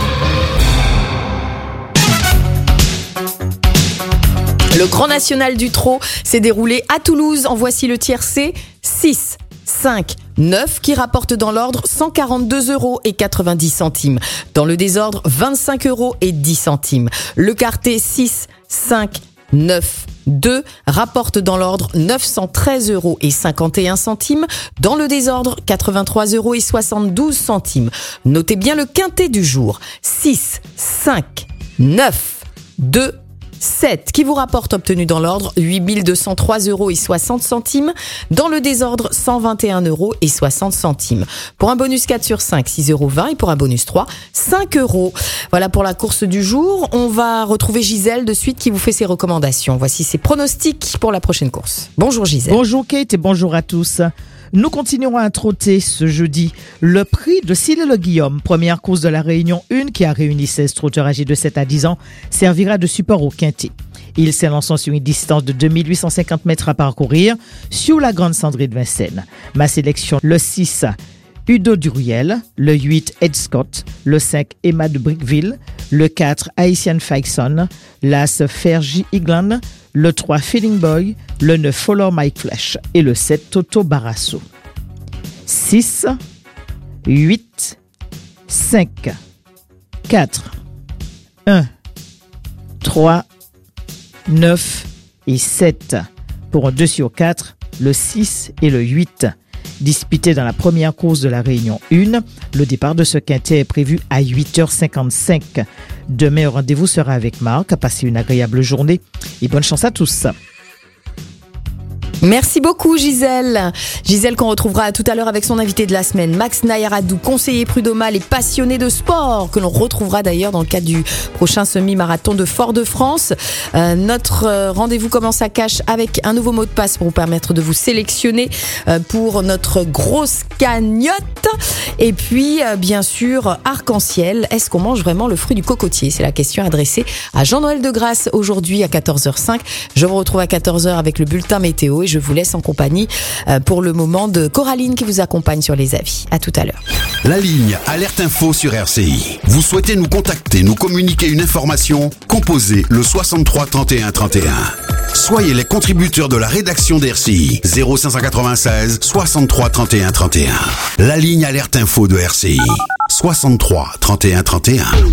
Le Grand National du Trot s'est déroulé à Toulouse. En voici le tiercé six, cinq, neuf qui rapporte dans l'ordre cent quarante-deux euros et quatre-vingt-dix centimes. Dans le désordre, vingt-cinq euros et dix centimes. Le quartet six, cinq, neuf, deux rapporte dans l'ordre neuf cent treize euros et cinquante et un centimes. Dans le désordre, quatre-vingt-trois euros et soixante-douze centimes. Notez bien le quintet du jour. six, cinq, neuf, deux, sept, qui vous rapporte, obtenu dans l'ordre, huit mille deux cent trois euros et soixante centimes. Dans le désordre, cent vingt et un euros et soixante centimes. Pour un bonus quatre sur cinq, six euros vingt et pour un bonus trois, cinq euros. Voilà pour la course du jour. On va retrouver Gisèle de suite qui vous fait ses recommandations. Voici ses pronostics pour la prochaine course. Bonjour Gisèle. Bonjour Kate et bonjour à tous. Nous continuerons à trotter ce jeudi le prix de Sille-le-Guillaume, première course de la Réunion un qui a réuni seize trotteurs âgés de sept à dix ans, servira de support au quintet. Ils s'élanceront sur une distance de deux mille huit cent cinquante mètres à parcourir sur la Grande Cendrée de Vincennes. Ma sélection, le six, Udo Duriel, le huit, Ed Scott, le cinq, Emma de Brickville, le quatre, Haitian Faison, l'as Fergie Iglan, le trois, Feeling Boy, le neuf, Follow Mike Flash et le sept, Toto Barasso. six, huit, cinq, quatre, un, trois, neuf et sept. Pour un deux sur quatre, le six et le huit. Disputé dans la première course de la Réunion un, le départ de ce quintet est prévu à huit heures cinquante-cinq. Demain, au rendez-vous sera avec Marc. Passez une agréable journée et bonne chance à tous. Merci beaucoup Gisèle. Gisèle qu'on retrouvera tout à l'heure avec son invité de la semaine, Max Nayaradou, conseiller prud'homal et passionné de sport, que l'on retrouvera d'ailleurs dans le cadre du prochain semi-marathon de Fort-de-France. Euh, notre euh, rendez-vous commence à cash avec un nouveau mot de passe pour vous permettre de vous sélectionner euh, pour notre grosse cagnotte. Et puis, euh, bien sûr, arc-en-ciel. Est-ce qu'on mange vraiment le fruit du cocotier? C'est la question adressée à Jean-Noël Degrasse aujourd'hui à quatorze heures cinq. Je vous retrouve à quatorze heures avec le bulletin météo et je vous laisse en compagnie euh, pour le moment de Coraline qui vous accompagne sur les avis. À tout à l'heure. La ligne Alerte Info sur R C I. Vous souhaitez nous contacter, nous communiquer une information? Composez le soixante-trois trente et un trente et un. Soyez les contributeurs de la rédaction d'R C I. zéro cinq cent quatre-vingt-seize soixante-trois trente et un trente et un. La ligne Alerte Info de R C I. soixante-trois trente et un trente et un.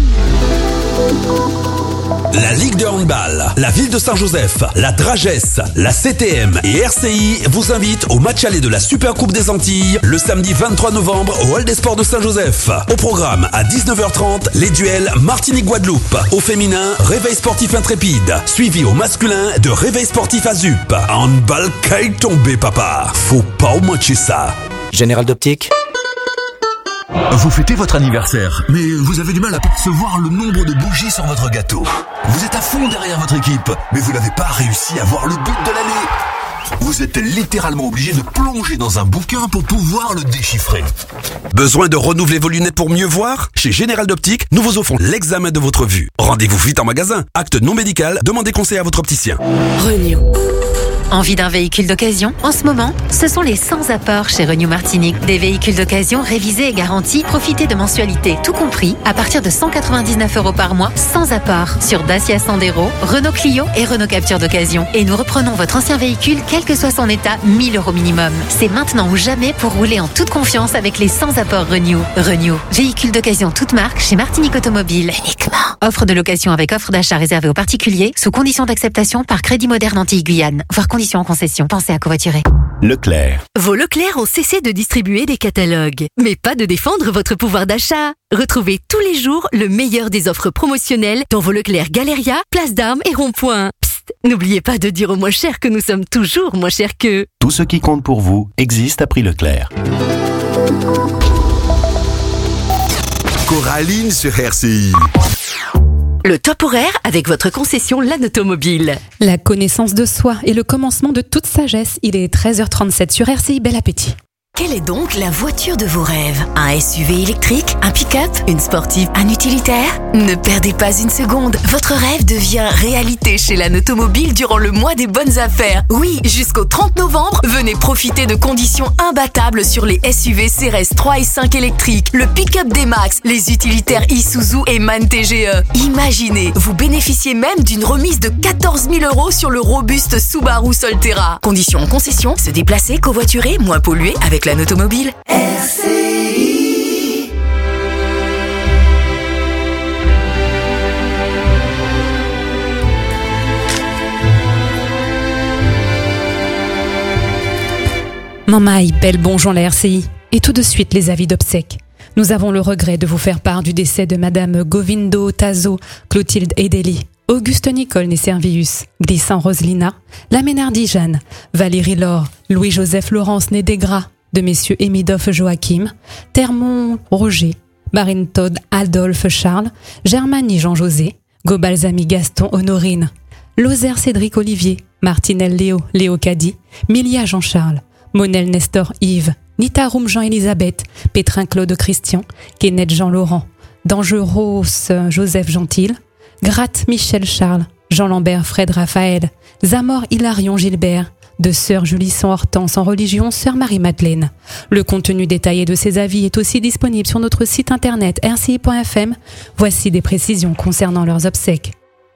La Ligue de handball, la ville de Saint-Joseph, la Dragesse, la C T M et R C I vous invitent au match aller de la Super Coupe des Antilles le samedi vingt-trois novembre au Hall des Sports de Saint-Joseph. Au programme, à dix-neuf heures trente, les duels Martinique-Guadeloupe. Au féminin, Réveil sportif intrépide, suivi au masculin de Réveil sportif à Zup. Handball caille tombé, papa. Faut pas manquer ça. Général d'Optique. Vous fêtez votre anniversaire, mais vous avez du mal à percevoir le nombre de bougies sur votre gâteau. Vous êtes à fond derrière votre équipe, mais vous n'avez pas réussi à voir le but de l'année. Vous êtes littéralement obligé de plonger dans un bouquin pour pouvoir le déchiffrer. Besoin de renouveler vos lunettes pour mieux voir? Chez Général d'Optique, nous vous offrons l'examen de votre vue. Rendez-vous vite en magasin. Acte non médical, demandez conseil à votre opticien. Renew. Envie d'un véhicule d'occasion? En ce moment, ce sont les sans apport chez Renew Martinique. Des véhicules d'occasion révisés et garantis. Profitez de mensualités tout compris à partir de cent quatre-vingt-dix-neuf euros par mois sans apport sur Dacia Sandero, Renault Clio et Renault Capture d'occasion. Et nous reprenons votre ancien véhicule, quel que soit son état, mille euros minimum. C'est maintenant ou jamais pour rouler en toute confiance avec les sans apport Renew. Renew, véhicule d'occasion toute marque chez Martinique Automobile. Uniquement. Offre de location avec offre d'achat réservée aux particuliers sous condition d'acceptation par Crédit Moderne Antilles-Guyane. Voir conditions en concession. Pensez à covoiturer. Leclerc. Vos Leclerc ont cessé de distribuer des catalogues. Mais pas de défendre votre pouvoir d'achat. Retrouvez tous les jours le meilleur des offres promotionnelles dans vos Leclerc Galéria, Place d'Armes et Rond-Point. Psst, n'oubliez pas de dire aux moins chers que nous sommes toujours moins chers qu'eux. Tout ce qui compte pour vous existe à prix Leclerc. Coraline sur R C I. Le top horaire avec votre concession Lannes Automobile. La connaissance de soi est le commencement de toute sagesse. Il est treize heures trente-sept sur R C I. Bel appétit. Quelle est donc la voiture de vos rêves? Un S U V électrique? Un pick-up? Une sportive? Un utilitaire? Ne perdez pas une seconde. Votre rêve devient réalité chez Lannes Automobile durant le mois des bonnes affaires. Oui, jusqu'au trente novembre, venez profiter de conditions imbattables sur les S U V C R S trois et cinq électriques, le pick-up D-Max, les utilitaires Isuzu et MAN T G E. Imaginez, vous bénéficiez même d'une remise de quatorze mille euros sur le robuste Subaru Solterra. Conditions en concession, se déplacer, covoiturer, moins polluer avec Lannes Automobile. R C I. Mamaï, belle bonjour la R C I. Et tout de suite les avis d'obsèques. Nous avons le regret de vous faire part du décès de Madame Govindo Tazo Clotilde Edeli. Auguste Nicole Né-Servius, Glissant Roselina, la Ménardi Jeanne, Valérie Laure, Louis-Joseph Laurence Né Desgras, de messieurs Émidoff Joachim, Termont Roger, Marine Todd Adolphe Charles, Germanie Jean-José, Gobalzami Gaston Honorine, Lozère Cédric Olivier, Martinelle Léo Léo Caddy, Milia Jean-Charles, Monel Nestor Yves, Nitaroum Jean-Élisabeth, Pétrin Claude Christian, Kenneth Jean-Laurent, Dangeros Joseph Gentil, Gratte Michel Charles, Jean-Lambert Fred Raphaël, Zamor Hilarion Gilbert, de Sœur Julisson Hortense en religion, Sœur Marie-Madeleine. Le contenu détaillé de ces avis est aussi disponible sur notre site internet r c i point f m. Voici des précisions concernant leurs obsèques.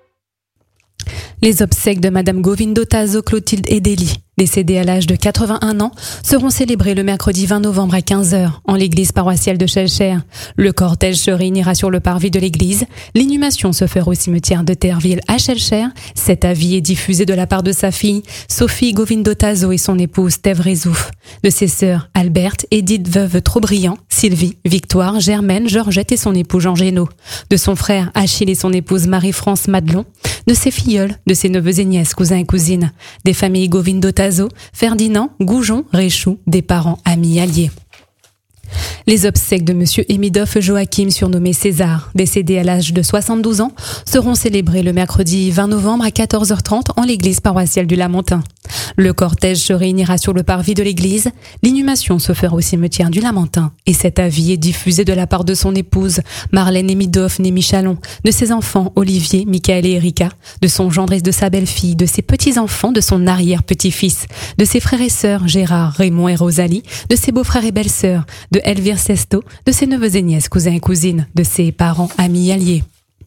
Les obsèques de Madame Govindo Tazo Clotilde Edeli, décédée à l'âge de quatre-vingt-un ans, seront célébrées le mercredi vingt novembre à quinze heures en l'église paroissiale de Schellcher. Le cortège se réunira sur le parvis de l'église. L'inhumation se fera au cimetière de Terreville à Schellcher. Cet avis est diffusé de la part de sa fille, Sophie Govindo Tazo, et son épouse Thève Rézouf, de ses sœurs Alberte, Édith Veuve Trobriand, Sylvie, Victoire, Germaine, Georgette et son époux Jean Génaud, de son frère Achille et son épouse Marie-France Madelon, de ses filleuls, de ses neveux et nièces, cousins et cousines, des familles Govindo Tazo, Ferdinand, Goujon, Réchou, des parents, amis, alliés. Les obsèques de monsieur Émidoff Joachim, surnommé César, décédé à l'âge de soixante-douze ans, seront célébrées le mercredi vingt novembre à quatorze heures trente en l'église paroissiale du Lamentin. Le cortège se réunira sur le parvis de l'église. L'inhumation se fera au cimetière du Lamentin. Et cet avis est diffusé de la part de son épouse, Marlène Émidoff née Michalon, de ses enfants, Olivier, Michael et Erika, de son gendre et de sa belle-fille, de ses petits-enfants, de son arrière-petit-fils, de ses frères et sœurs, Gérard, Raymond et Rosalie, de ses beaux-frères et belles-sœurs, de Elvire Sesto, de ses neveux et nièces, cousins et cousines, de ses parents, amis et alliés.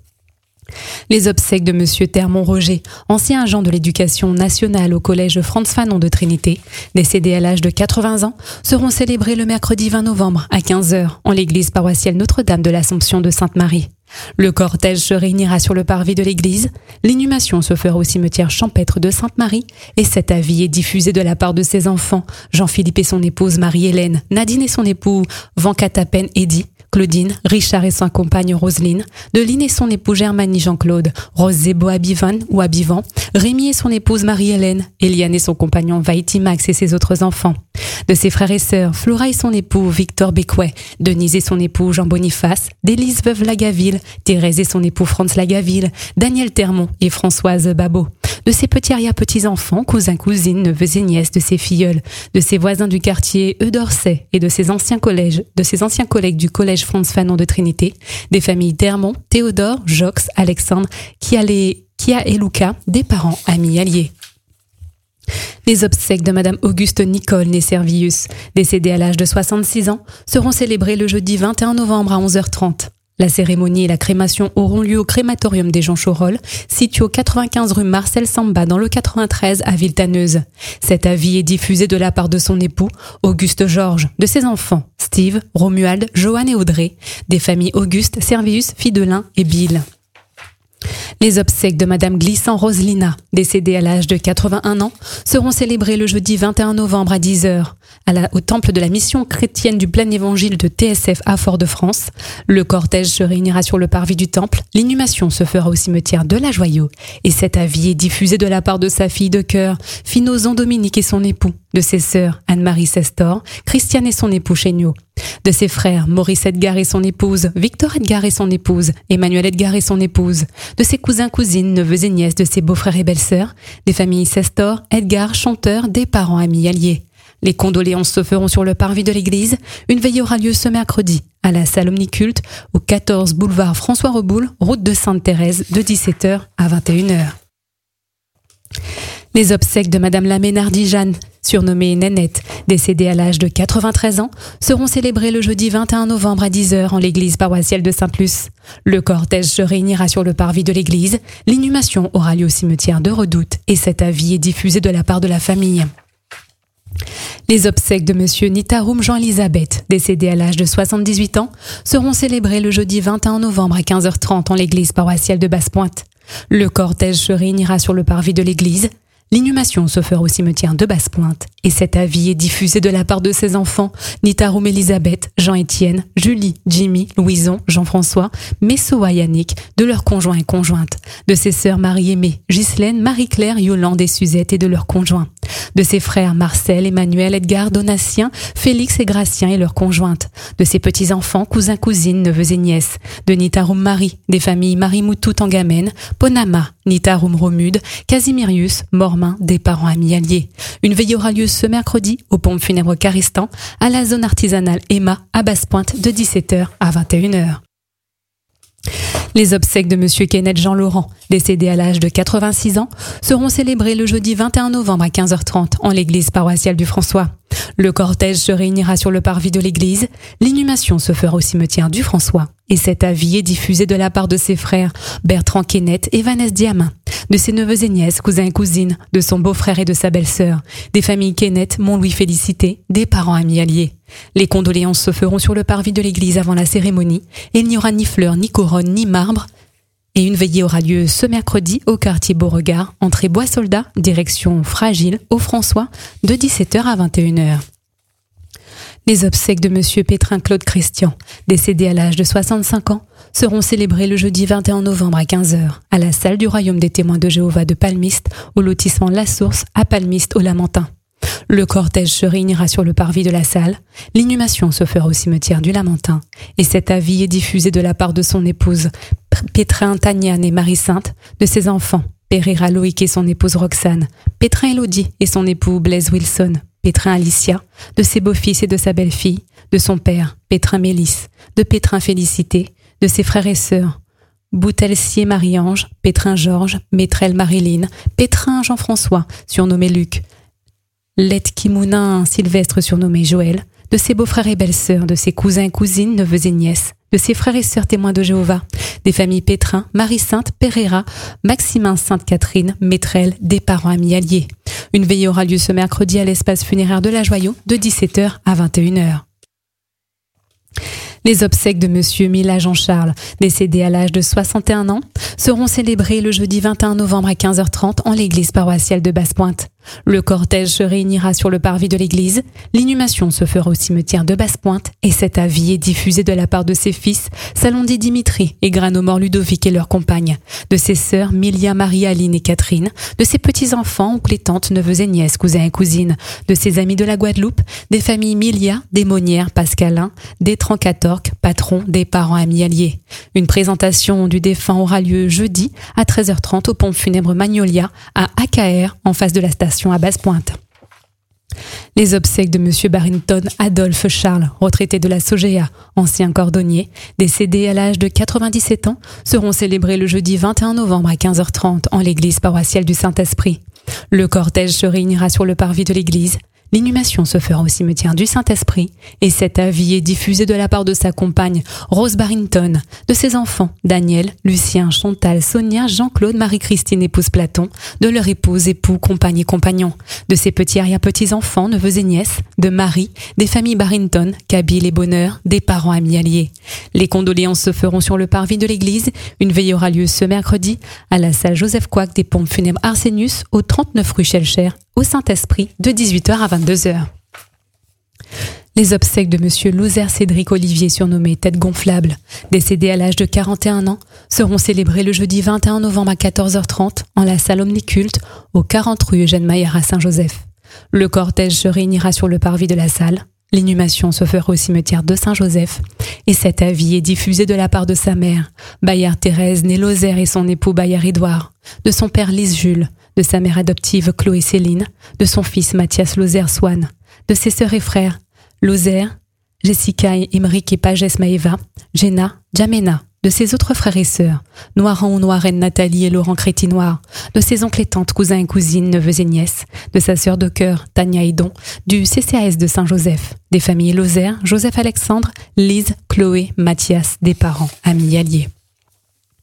Les obsèques de monsieur Termont Roger, ancien agent de l'éducation nationale au collège Franz Fanon de Trinité, décédé à l'âge de quatre-vingts ans, seront célébrées le mercredi vingt novembre à quinze heures en l'église paroissiale Notre-Dame de l'Assomption de Sainte-Marie. Le cortège se réunira sur le parvis de l'église. L'inhumation se fera au cimetière champêtre de Sainte-Marie et cet avis est diffusé de la part de ses enfants, Jean-Philippe et son épouse Marie-Hélène, Nadine et son époux Vancatapen Eddy, Claudine, Richard et sa compagne Roselyne, de Lynn et son époux Germanie Jean-Claude, Rose Zébo Abivan ou Abivan, Rémi et son épouse Marie-Hélène, Eliane et son compagnon Vaïti Max et ses autres enfants. De ses frères et sœurs, Flora et son époux Victor Becquet, Denise et son époux Jean Boniface, d'Élise Veuve Lagaville, Thérèse et son époux Franz Lagaville, Daniel Termont et Françoise Babot. De ses petits arrière-petits-enfants, cousins, cousines, neveux et nièces, de ses filleuls, de ses voisins du quartier Eux d'Orsay et de ses anciens collèges, de ses anciens collègues du collège Franz Fanon de Trinité, des familles Termont, Théodore, Jox, Alexandre, Kia et Luca, des parents, amis, alliés. Les obsèques de Madame Auguste Nicole Né-Servius, décédée à l'âge de soixante-six ans, seront célébrées le jeudi vingt et un novembre à onze heures trente. La cérémonie et la crémation auront lieu au crématorium des Jean Chorol, situé au quatre-vingt-quinze rue Marcel Samba dans le quatre-vingt-treize à Villetaneuse. Cet avis est diffusé de la part de son époux, Auguste Georges, de ses enfants, Steve, Romuald, Joanne et Audrey, des familles Auguste, Servius, Fidelin et Bill. Les obsèques de Madame Glissant Roselina, décédée à l'âge de quatre-vingt-un ans, seront célébrées le jeudi vingt et un novembre à dix heures à la, au temple de la mission chrétienne du plein évangile de T S F à Fort-de-France. Le cortège se réunira sur le parvis du temple. L'inhumation se fera au cimetière de la Joyau. Et cet avis est diffusé de la part de sa fille de cœur, Finozon Dominique et son époux, de ses sœurs Anne-Marie Sestor, Christiane et son époux Chéniaud, de ses frères Maurice Edgar et son épouse, Victor Edgar et son épouse, Emmanuel Edgar et son épouse, de ses cousins, cousines, neveux et nièces, de ses beaux-frères et belles-sœurs, des familles Sestor, Edgar, chanteurs, des parents, amis, alliés. Les condoléances se feront sur le parvis de l'église. Une veillée aura lieu ce mercredi à la salle Omniculte au quatorze boulevard François Reboul, route de Sainte-Thérèse, de dix-sept heures à vingt et une heures. Les obsèques de Madame la Ménardi Jeanne, surnommée Nénette, décédée à l'âge de quatre-vingt-treize ans, seront célébrées le jeudi vingt et un novembre à dix heures en l'église paroissiale de Sainte-Luce. Le cortège se réunira sur le parvis de l'église. L'inhumation aura lieu au cimetière de Redoute et cet avis est diffusé de la part de la famille. Les obsèques de monsieur Nitaroum Jean-Élisabeth, décédé à l'âge de soixante-dix-huit ans, seront célébrées le jeudi vingt et un novembre à quinze heures trente en l'église paroissiale de Basse-Pointe. Le cortège se réunira sur le parvis de l'église. L'inhumation se fera au cimetière de Basse-Pointe et cet avis est diffusé de la part de ses enfants, Nitaroum Elisabeth, Jean-Étienne, Julie, Jimmy, Louison, Jean-François, Messoa Yannick, de leurs conjoints et conjointes, de ses sœurs Marie-Aimée, Ghislaine, Marie-Claire, Yolande et Suzette et de leurs conjoints, de ses frères Marcel, Emmanuel, Edgar, Donatien, Félix et Gratien et leurs conjointes, de ses petits-enfants, cousins, cousines, neveux et nièces, de Nitaroum Marie, des familles Marie-Moutou Tangamène, Ponama, Nitaroum Romude, Casimirius, Mormain, des parents amis alliés. Une veillée aura lieu ce mercredi aux pompes funèbres Caristan, à la zone artisanale Emma, à Basse-Pointe, de dix-sept heures à vingt et une heures. Les obsèques de Monsieur Kenneth Jean Laurent, décédé à l'âge de quatre-vingt-six ans, seront célébrées le jeudi vingt et un novembre à quinze heures trente en l'église paroissiale du François. Le cortège se réunira sur le parvis de l'église. L'inhumation se fera au cimetière du François. Et cet avis est diffusé de la part de ses frères Bertrand Kenneth et Vanessa Diamin, de ses neveux et nièces, cousins et cousines, de son beau-frère et de sa belle-sœur, des familles Kenneth, Montlouis Félicité, des parents amis alliés. Les condoléances se feront sur le parvis de l'église avant la cérémonie et il n'y aura ni fleurs, ni couronne, ni marbre. Et une veillée aura lieu ce mercredi au quartier Beauregard, entrée Bois-Soldat, direction Fragile, au François, de dix-sept heures à vingt et une heures. Les obsèques de Monsieur Pétrin Claude Christian, décédé à l'âge de soixante-cinq ans, seront célébrées le jeudi vingt et un novembre à quinze heures, à la salle du Royaume des Témoins de Jéhovah de Palmiste, au lotissement La Source, à Palmiste, au Lamentin. Le cortège se réunira sur le parvis de la salle. L'inhumation se fera au cimetière du Lamentin. Et cet avis est diffusé de la part de son épouse, Pétrin Taniane et Marie-Sainte, de ses enfants, Pereira Loïc et son épouse Roxane, Pétrin Elodie et son époux Blaise Wilson, Pétrin Alicia, de ses beaux-fils et de sa belle-fille, de son père, Pétrin Mélisse, de Pétrin Félicité, de ses frères et sœurs, Boutelsier Marie-Ange, Pétrin Georges, Métrel Marilyn, Pétrin Jean-François, surnommé Luc, Lette Kimounin Sylvestre, surnommé Joël, de ses beaux-frères et belles-sœurs, de ses cousins et cousines, neveux et nièces, de ses frères et sœurs témoins de Jéhovah, des familles Pétrin, Marie-Sainte, Pereira, Maximin Sainte-Catherine, Métrel, des parents amis alliés. Une veillée aura lieu ce mercredi à l'espace funéraire de la Joyau de dix-sept heures à vingt et une heures. Les obsèques de Monsieur Mila Jean-Charles, décédé à l'âge de soixante et un ans, seront célébrées le jeudi vingt et un novembre à quinze heures trente en l'église paroissiale de Basse-Pointe. Le cortège se réunira sur le parvis de l'église. L'inhumation se fera au cimetière de Basse-Pointe et cet avis est diffusé de la part de ses fils, Salondi Dimitri et Granomore Ludovic et leurs compagnes, de ses sœurs Milia, Marie-Aline et Catherine, de ses petits-enfants, oncles et tantes, neveux et nièces, cousins et cousines, de ses amis de la Guadeloupe, des familles Milia, des Monnières, Pascalin, des Trancatorques, patrons, des parents amis alliés. Une présentation du défunt aura lieu jeudi à treize heures trente au pompe funèbre Magnolia à A K R en face de la station à Basse-Pointe. Les obsèques de Monsieur Barrington Adolphe Charles, retraité de la Sogea, ancien cordonnier, décédé à l'âge de quatre-vingt-dix-sept ans, seront célébrés le jeudi vingt et un novembre à quinze heures trente en l'église paroissiale du Saint-Esprit. Le cortège se réunira sur le parvis de l'église. L'inhumation se fera au cimetière du Saint-Esprit et cet avis est diffusé de la part de sa compagne Rose Barrington, de ses enfants Daniel, Lucien, Chantal, Sonia, Jean-Claude, Marie-Christine, épouse Platon, de leur épouse, époux, compagne et compagnon, de ses petits arrière-petits-enfants, neveux et nièces, de Marie, des familles Barrington, Kabyle et Bonheur, des parents amis alliés. Les condoléances se feront sur le parvis de l'église. Une veillée aura lieu ce mercredi à la salle Joseph Couac des pompes funèbres Arsenius au trente-neuf rue Schellcher, au Saint-Esprit, de dix-huit heures à vingt-deux heures. Les obsèques de Monsieur Lozère Cédric Olivier, surnommé Tête Gonflable, décédé à l'âge de quarante et un ans, seront célébrés le jeudi vingt et un novembre à quatorze heures trente en la salle Omniculte, au quarante rue Eugène Maillard à Saint-Joseph. Le cortège se réunira sur le parvis de la salle. L'inhumation se fera au cimetière de Saint-Joseph et cet avis est diffusé de la part de sa mère, Bayard Thérèse, née Lozère, et son époux Bayard Édouard, de son père Lise Jules, de sa mère adoptive Chloé Céline, de son fils Mathias Lozère Swann, de ses sœurs et frères Lozère, Jessica et Émeric et Pagès Maëva, Jenna, Jamena, de ses autres frères et sœurs, Noiran ou Noiraine Nathalie et Laurent Crétinoir, de ses oncles et tantes, cousins et cousines, neveux et nièces, de sa sœur de cœur, Tania Edon, du C C A S de Saint-Joseph, des familles Lozère, Joseph Alexandre, Lise, Chloé, Mathias, des parents, amis alliés.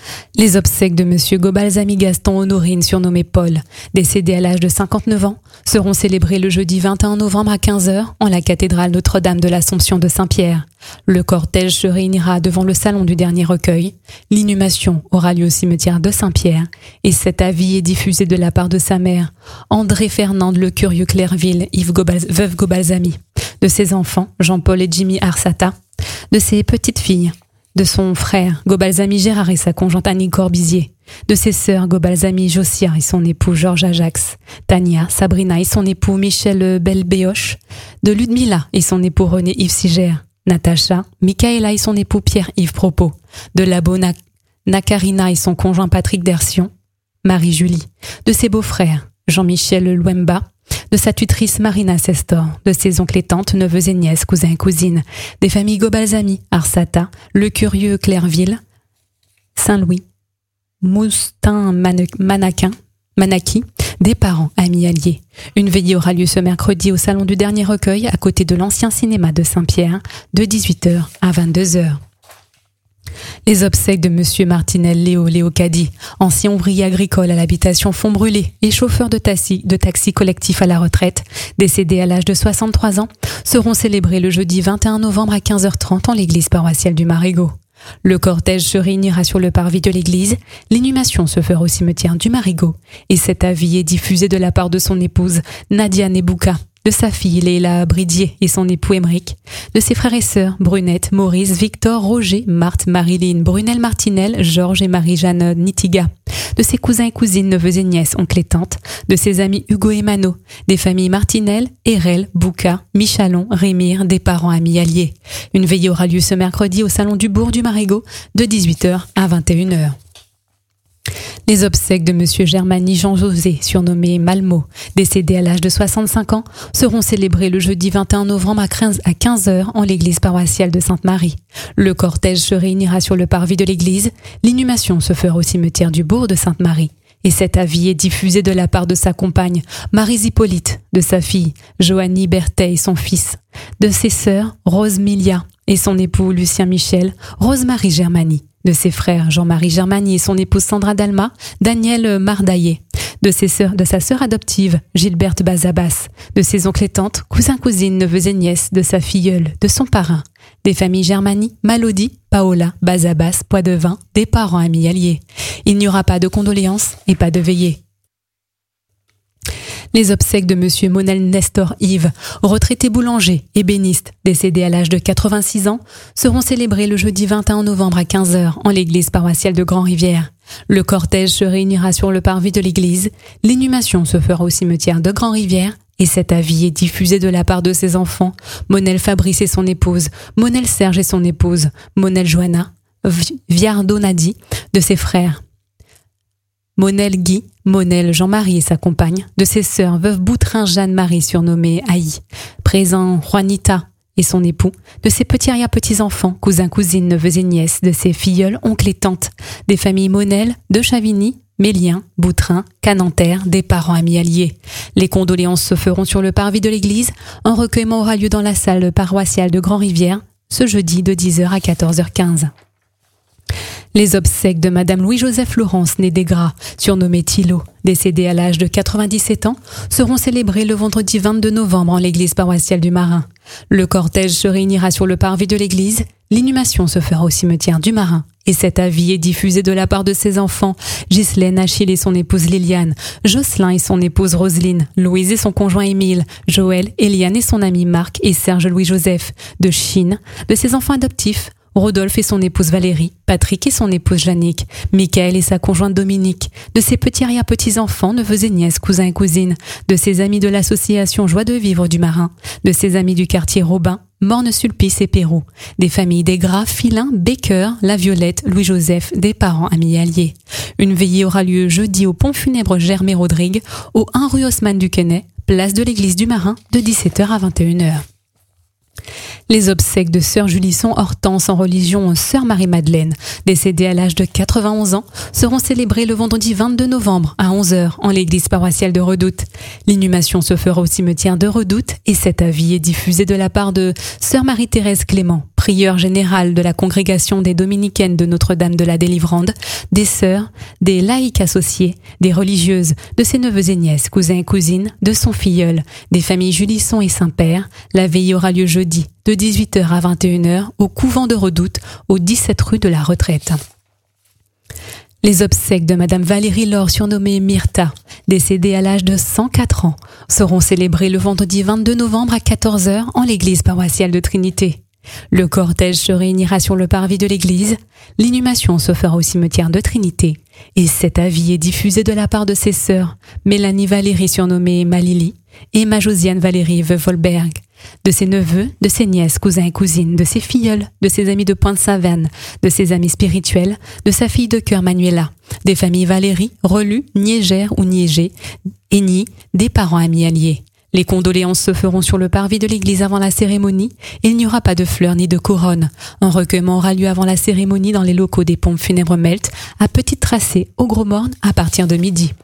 Les obsèques de Monsieur Gobalzami Gaston Honorine, surnommé Paul, décédé à l'âge de cinquante-neuf ans, seront célébrées le jeudi vingt et un novembre à quinze heures en la cathédrale Notre-Dame de l'Assomption de Saint-Pierre. Le cortège se réunira devant le salon du dernier recueil. L'inhumation aura lieu au cimetière de Saint-Pierre et cet avis est diffusé de la part de sa mère, André Fernande Le Curieux Clairville, Yves Gobal- veuve Gobalzami, de ses enfants, Jean-Paul et Jimmy Arsata, de ses petites filles, de son frère Gobalzami Gérard et sa conjointe Annie Corbizier, de ses sœurs Gobalzami Josia et son époux Georges Ajax, Tania, Sabrina et son époux Michel Belbéoche, de Ludmila et son époux René Yves Sigère, Natacha, Michaela et son époux Pierre-Yves Propos, de Labo Na- Nakarina et son conjoint Patrick Dersion, Marie-Julie, de ses beaux-frères Jean-Michel Louemba, de sa tutrice Marina Sestor, de ses oncles et tantes, neveux et nièces, cousins et cousines, des familles Gobalzami, Arsata, Le Curieux Clairville, Saint-Louis, Moustin Man- Manaquin, Manaki, des parents, amis, alliés. Une veillée aura lieu ce mercredi au salon du dernier recueil à côté de l'ancien cinéma de Saint-Pierre de dix-huit heures à vingt-deux heures. Les obsèques de Monsieur Martinel Léo Léocadi, ancien ouvrier agricole à l'habitation Font-Brûlé et chauffeur de taxi, de taxi collectif à la retraite, décédé à l'âge de soixante-trois ans, seront célébrés le jeudi vingt et un novembre à quinze heures trente en l'église paroissiale du Marigot. Le cortège se réunira sur le parvis de l'église, l'inhumation se fera au cimetière du Marigot et cet avis est diffusé de la part de son épouse Nadia Nebouka, de sa fille Léla Bridier et son époux Émeric, de ses frères et sœurs Brunette, Maurice, Victor, Roger, Marthe, Marilyn, Brunel Martinel, Georges et Marie-Jeanne Nitiga, de ses cousins et cousines, neveux et nièces, oncles et tantes, de ses amis Hugo et Mano, des familles Martinel, Erel, Bouka, Michalon, Rémire, des parents amis alliés. Une veillée aura lieu ce mercredi au salon du Bourg du Marigot de dix-huit heures à vingt et une heures. Les obsèques de Monsieur Germani Jean-José, surnommé Malmo, décédé à l'âge de soixante-cinq ans, seront célébrées le jeudi vingt et un novembre à quinze heures en l'église paroissiale de Sainte-Marie. Le cortège se réunira sur le parvis de l'église. L'inhumation se fera au cimetière du bourg de Sainte-Marie. Et cet avis est diffusé de la part de sa compagne, Marie Hippolyte, de sa fille, Joannie Berthet et son fils, de ses sœurs, Rose Milia et son époux Lucien Michel, Rose-Marie Germani, de ses frères Jean-Marie Germani et son épouse Sandra Dalma, Daniel Mardaillé, de ses sœurs, de sa sœur adoptive Gilberte Bazabas, de ses oncles et tantes, cousins, cousines, neveux et nièces, de sa filleule, de son parrain, des familles Germani, Malodi, Paola, Bazabas, Poidevin, des parents amis alliés. Il n'y aura pas de condoléances et pas de veillée. Les obsèques de Monsieur Monel Nestor Yves, retraité boulanger, ébéniste, décédé à l'âge de quatre-vingt-six ans, seront célébrées le jeudi vingt et un novembre à quinze heures en l'église paroissiale de Grand-Rivière. Le cortège se réunira sur le parvis de l'église, l'inhumation se fera au cimetière de Grand-Rivière et cet avis est diffusé de la part de ses enfants, Monel Fabrice et son épouse, Monel Serge et son épouse, Monel Joanna, Viardo Nadi, de ses frères, Monel Guy, Monel Jean-Marie et sa compagne, de ses sœurs veuve Boutrin Jeanne-Marie surnommée Aïe, présent Juanita et son époux, de ses petits arrière-petits-enfants, cousins, cousines, neveux et nièces, de ses filleuls, oncles et tantes, des familles Monel, de Chavigny, Mélien, Boutrin, Cananterre, des parents amis alliés. Les condoléances se feront sur le parvis de l'église. Un recueillement aura lieu dans la salle paroissiale de Grand-Rivière ce jeudi de dix heures à quatorze heures quinze. Les obsèques de Madame Louis-Joseph Laurence née des Gras, surnommée Thilo, décédée à l'âge de quatre-vingt-dix-sept ans, seront célébrées le vendredi vingt-deux novembre en l'église paroissiale du Marin. Le cortège se réunira sur le parvis de l'église, l'inhumation se fera au cimetière du Marin. Et cet avis est diffusé de la part de ses enfants, Ghislaine Achille et son épouse Liliane, Jocelyn et son épouse Roselyne, Louise et son conjoint Émile, Joël, Eliane et son ami Marc et Serge Louis-Joseph, de Chine, de ses enfants adoptifs, Rodolphe et son épouse Valérie, Patrick et son épouse Jannick, Michael et sa conjointe Dominique, de ses petits arrière-petits-enfants, neveux et nièces, cousins et cousines, de ses amis de l'association Joie de vivre du Marin, de ses amis du quartier Robin, Morne-Sulpice et Pérou, des familles des Gras, Filin, Baker, La Violette, Louis-Joseph, des parents amis et alliés. Une veillée aura lieu jeudi au pont funèbre Germain Rodrigue, au un rue Haussmann du Quesnay, place de l'église du Marin, de dix-sept heures à vingt et une heures. Les obsèques de sœur Julisson Hortense en religion sœur Marie-Madeleine, décédée à l'âge de quatre-vingt-onze ans, seront célébrées le vendredi vingt-deux novembre à onze heures en l'église paroissiale de Redoute. L'inhumation se fera au cimetière de Redoute et cet avis est diffusé de la part de sœur Marie-Thérèse Clément, prieure générale de la congrégation des Dominicaines de Notre-Dame de la Délivrande, des sœurs, des laïcs associés, des religieuses, de ses neveux et nièces, cousins et cousines, de son filleul, des familles Julisson et Saint-Père. La veillée aura lieu jeudi de dix-huit heures à vingt et une heures au couvent de Redoute, au dix-sept rue de la Retraite. Les obsèques de Madame Valérie Laure, surnommée Myrta, décédée à l'âge de cent quatre ans, seront célébrées le vendredi vingt-deux novembre à quatorze heures en l'église paroissiale de Trinité. Le cortège se réunira sur le parvis de l'église. L'inhumation se fera au cimetière de Trinité. Et cet avis est diffusé de la part de ses sœurs, Mélanie Valérie, surnommée Malili, et Emma Josiane Valérie veuve Volberg, de ses neveux, de ses nièces, cousins et cousines, de ses filleuls, de ses amis de Pointe-Savane, de ses amis spirituels, de sa fille de cœur Manuela, des familles Valérie, Relu, Niégère ou Niégé, Eni, des parents amis alliés. Les condoléances se feront sur le parvis de l'église avant la cérémonie et il n'y aura pas de fleurs ni de couronne. Un recueillement aura lieu avant la cérémonie dans les locaux des pompes funèbres Melt, à Petite Tracée, au Gros Morne, à partir de midi.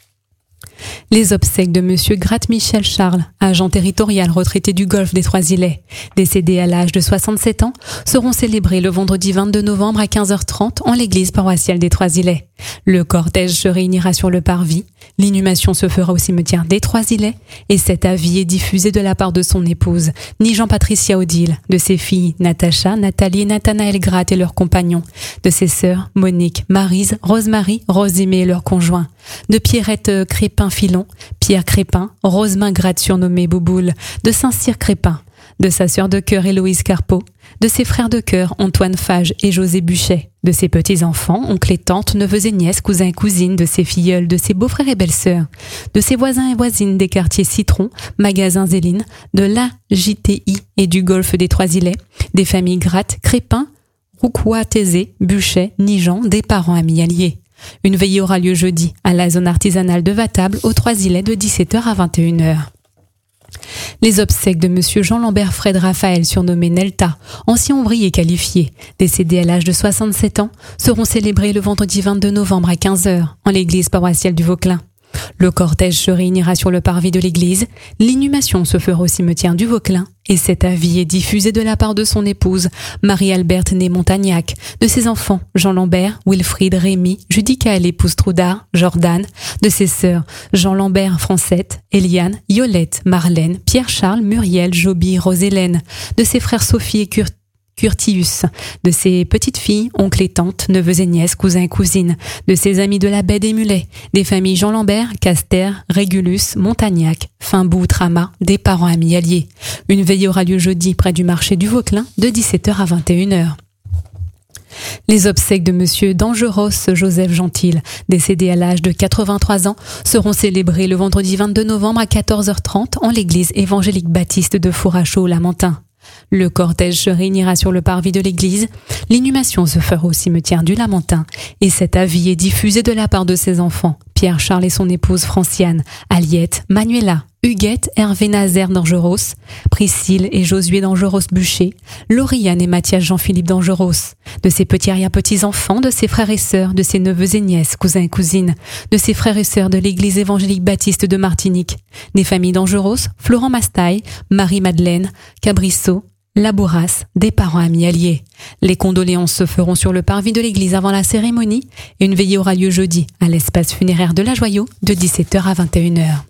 Les obsèques de Monsieur Gratte-Michel Charles, agent territorial retraité du Golfe des Trois-Îlets, décédé à l'âge de soixante-sept ans, seront célébrées le vendredi vingt-deux novembre à quinze heures trente en l'église paroissiale des Trois-Îlets. Le cortège se réunira sur le parvis, l'inhumation se fera au cimetière des Trois-Îlets et cet avis est diffusé de la part de son épouse, ni Jean-Patricia Odile, de ses filles Natacha, Nathalie et Nathanaël Gratte et leurs compagnons, de ses sœurs Monique, Maryse, Rosemary, Rosimée et leurs conjoints, de Pierrette Crépin-Filon, Pierre Crépin, Rosemin Gratte surnommée Bouboule, de Saint-Cyr Crépin, de sa sœur de cœur Héloïse Carpeau, de ses frères de cœur Antoine Fage et José Buchet, de ses petits-enfants, oncles et tantes, neveux et nièces, cousins et cousines, de ses filleuls, de ses beaux-frères et belles-sœurs, de ses voisins et voisines des quartiers Citron, Magasins Zéline, de l'A J T I et du Golfe des Trois-Îlets, des familles Gratte, Crépin, Roucoua, Thésée, Buchet, Nijan, des parents amis alliés. Une veillée aura lieu jeudi à la zone artisanale de Vatable aux Trois-Îlets de dix-sept heures à vingt et une heures. Les obsèques de Monsieur Jean-Lambert Fred Raphaël, surnommé Nelta, ancien ouvrier qualifié, décédé à l'âge de soixante-sept ans, seront célébrées le vendredi vingt-deux novembre à quinze heures en l'église paroissiale du Vauclin. Le cortège se réunira sur le parvis de l'église, l'inhumation se fera au cimetière du Vauclin et cet avis est diffusé de la part de son épouse, Marie-Alberte née Montagnac, de ses enfants, Jean Lambert, Wilfried, Rémy, Judica et l'épouse Troudard, Jordan, de ses sœurs, Jean Lambert, Francette, Eliane, Yolette, Marlène, Pierre-Charles, Muriel, Joby, Rose-Hélène, de ses frères Sophie et Kurt Curtius, de ses petites filles, oncles et tantes, neveux et nièces, cousins et cousines, de ses amis de la baie des Mulets, des familles Jean Lambert, Caster, Régulus, Montagnac, Finbout, Trama, des parents amis alliés. Une veillée aura lieu jeudi près du marché du Vauclin de dix-sept heures à vingt et une heures. Les obsèques de Monsieur Dangeros Joseph Gentil, décédé à l'âge de quatre-vingt-trois ans, seront célébrées le vendredi vingt-deux novembre à quatorze heures trente en l'église évangélique baptiste de Fourachaux-Lamentin. Le cortège se réunira sur le parvis de l'église, l'inhumation se fera au cimetière du Lamentin et cet avis est diffusé de la part de ses enfants, Pierre-Charles et son épouse Franciane, Aliette, Manuela, Huguette, Hervé Nazaire Dangeros, Priscille et Josué Dangeros-Bûcher, Lauriane et Mathias Jean-Philippe Dangeros, de ses petits arrière-petits-enfants, de ses frères et sœurs, de ses neveux et nièces, cousins et cousines, de ses frères et sœurs de l'église évangélique baptiste de Martinique, des familles Dangeros, Florent Mastaille, Marie-Madeleine, Cabrissot, Labouras, des parents amis alliés. Les condoléances se feront sur le parvis de l'église avant la cérémonie et une veillée aura lieu jeudi à l'espace funéraire de la Joyau de dix-sept heures à vingt et une heures.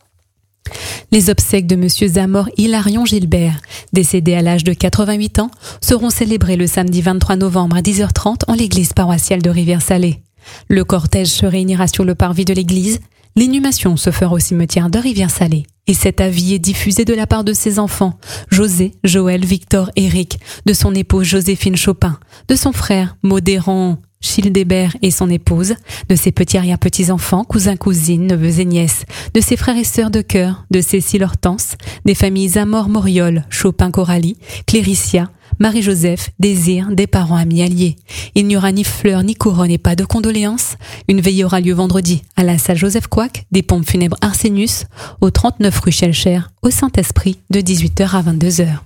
Les obsèques de Monsieur Zamor Hilarion Gilbert, décédé à l'âge de quatre-vingt-huit ans, seront célébrées le samedi vingt-trois novembre à dix heures trente en l'église paroissiale de Rivière-Salée. Le cortège se réunira sur le parvis de l'église, l'inhumation se fera au cimetière de Rivière-Salée et cet avis est diffusé de la part de ses enfants, José, Joël, Victor, Éric, de son épouse Joséphine Chopin, de son frère Modérant Childébert et son épouse, de ses petits arrière-petits-enfants, cousins, cousines, neveux et nièces, de ses frères et sœurs de cœur, de Cécile Hortense, des familles Zamor Moriol, Chopin Coralie, Cléricia, Marie-Joseph, Désir, des parents amis alliés. Il n'y aura ni fleurs, ni couronne et pas de condoléances. Une veillée aura lieu vendredi à la salle Joseph Couac, des pompes funèbres Arsenius, au trente-neuf rue Schellcher, au Saint-Esprit, de dix-huit heures à vingt-deux heures.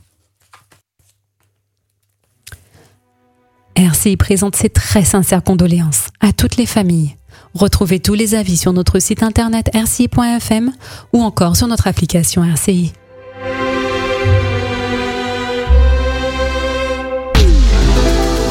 R C I présente ses très sincères condoléances à toutes les familles. Retrouvez tous les avis sur notre site internet r c i point f m ou encore sur notre application R C I.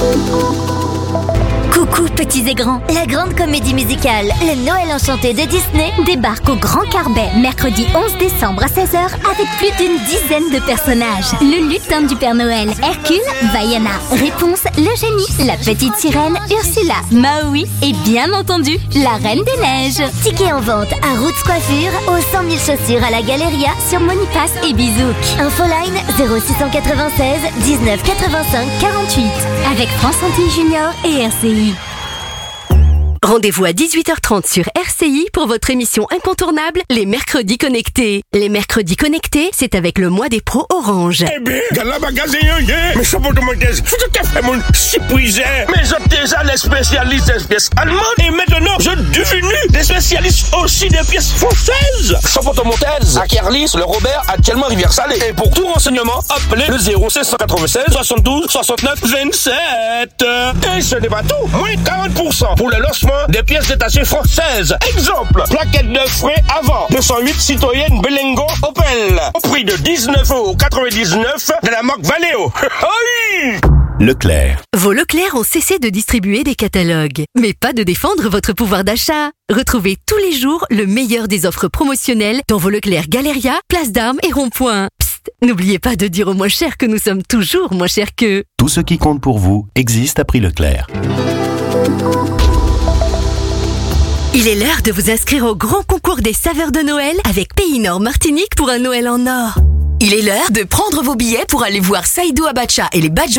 Coucou petits et grands, la grande comédie musicale Le Noël enchanté de Disney débarque au Grand Carbet mercredi onze décembre à seize heures avec plus d'une dizaine de personnages. Le lutin du Père Noël, Hercule, Vaiana, Réponse, le génie, la petite sirène, Ursula, Maui et bien entendu, la Reine des Neiges. Tickets en vente à Roots Coiffure, aux cent mille chaussures à la Galeria, sur Monipass et Bizouk. Infoline zéro six cent quatre-vingt-seize dix-neuf quatre-vingt-cinq quarante-huit avec France Antilles Junior et R C I. Rendez-vous à dix-huit heures trente sur R C I pour votre émission incontournable, les Mercredis Connectés. Les Mercredis Connectés, c'est avec le mois des pros Orange. Eh bien, gala magasin, mais je peux demander, je te fais mon surprise, mais j'ai déjà les spécialistes des pièces allemandes et maintenant, je suis devenu des spécialistes aussi des pièces françaises. Chapotomontez, à Kerlis, le Robert, actuellement Rivière-Salée. Et pour tout renseignement, appelez le zéro six cent quatre-vingt-seize soixante-douze soixante-neuf vingt-sept. Et ce n'est pas tout, moins quarante pour cent pour le lancement des pièces détachées françaises. Exemple, plaquette de frais avant deux cent huit Citroën Berlingo Opel au prix de dix-neuf euros quatre-vingt-dix-neuf de la marque Valeo. Oui. Leclerc. Vos Leclerc ont cessé de distribuer des catalogues, mais pas de défendre votre pouvoir d'achat. Retrouvez tous les jours le meilleur des offres promotionnelles dans vos Leclerc Galeria, Place d'Armes et Rond-Point. Psst, n'oubliez pas de dire aux moins chers que nous sommes toujours moins chers qu'eux. Tout ce qui compte pour vous existe à prix Leclerc. Il est l'heure de vous inscrire au grand concours des saveurs de Noël avec Pays Nord Martinique pour un Noël en or. Il est l'heure de prendre vos billets pour aller voir Saïdou Abacha et les Badjo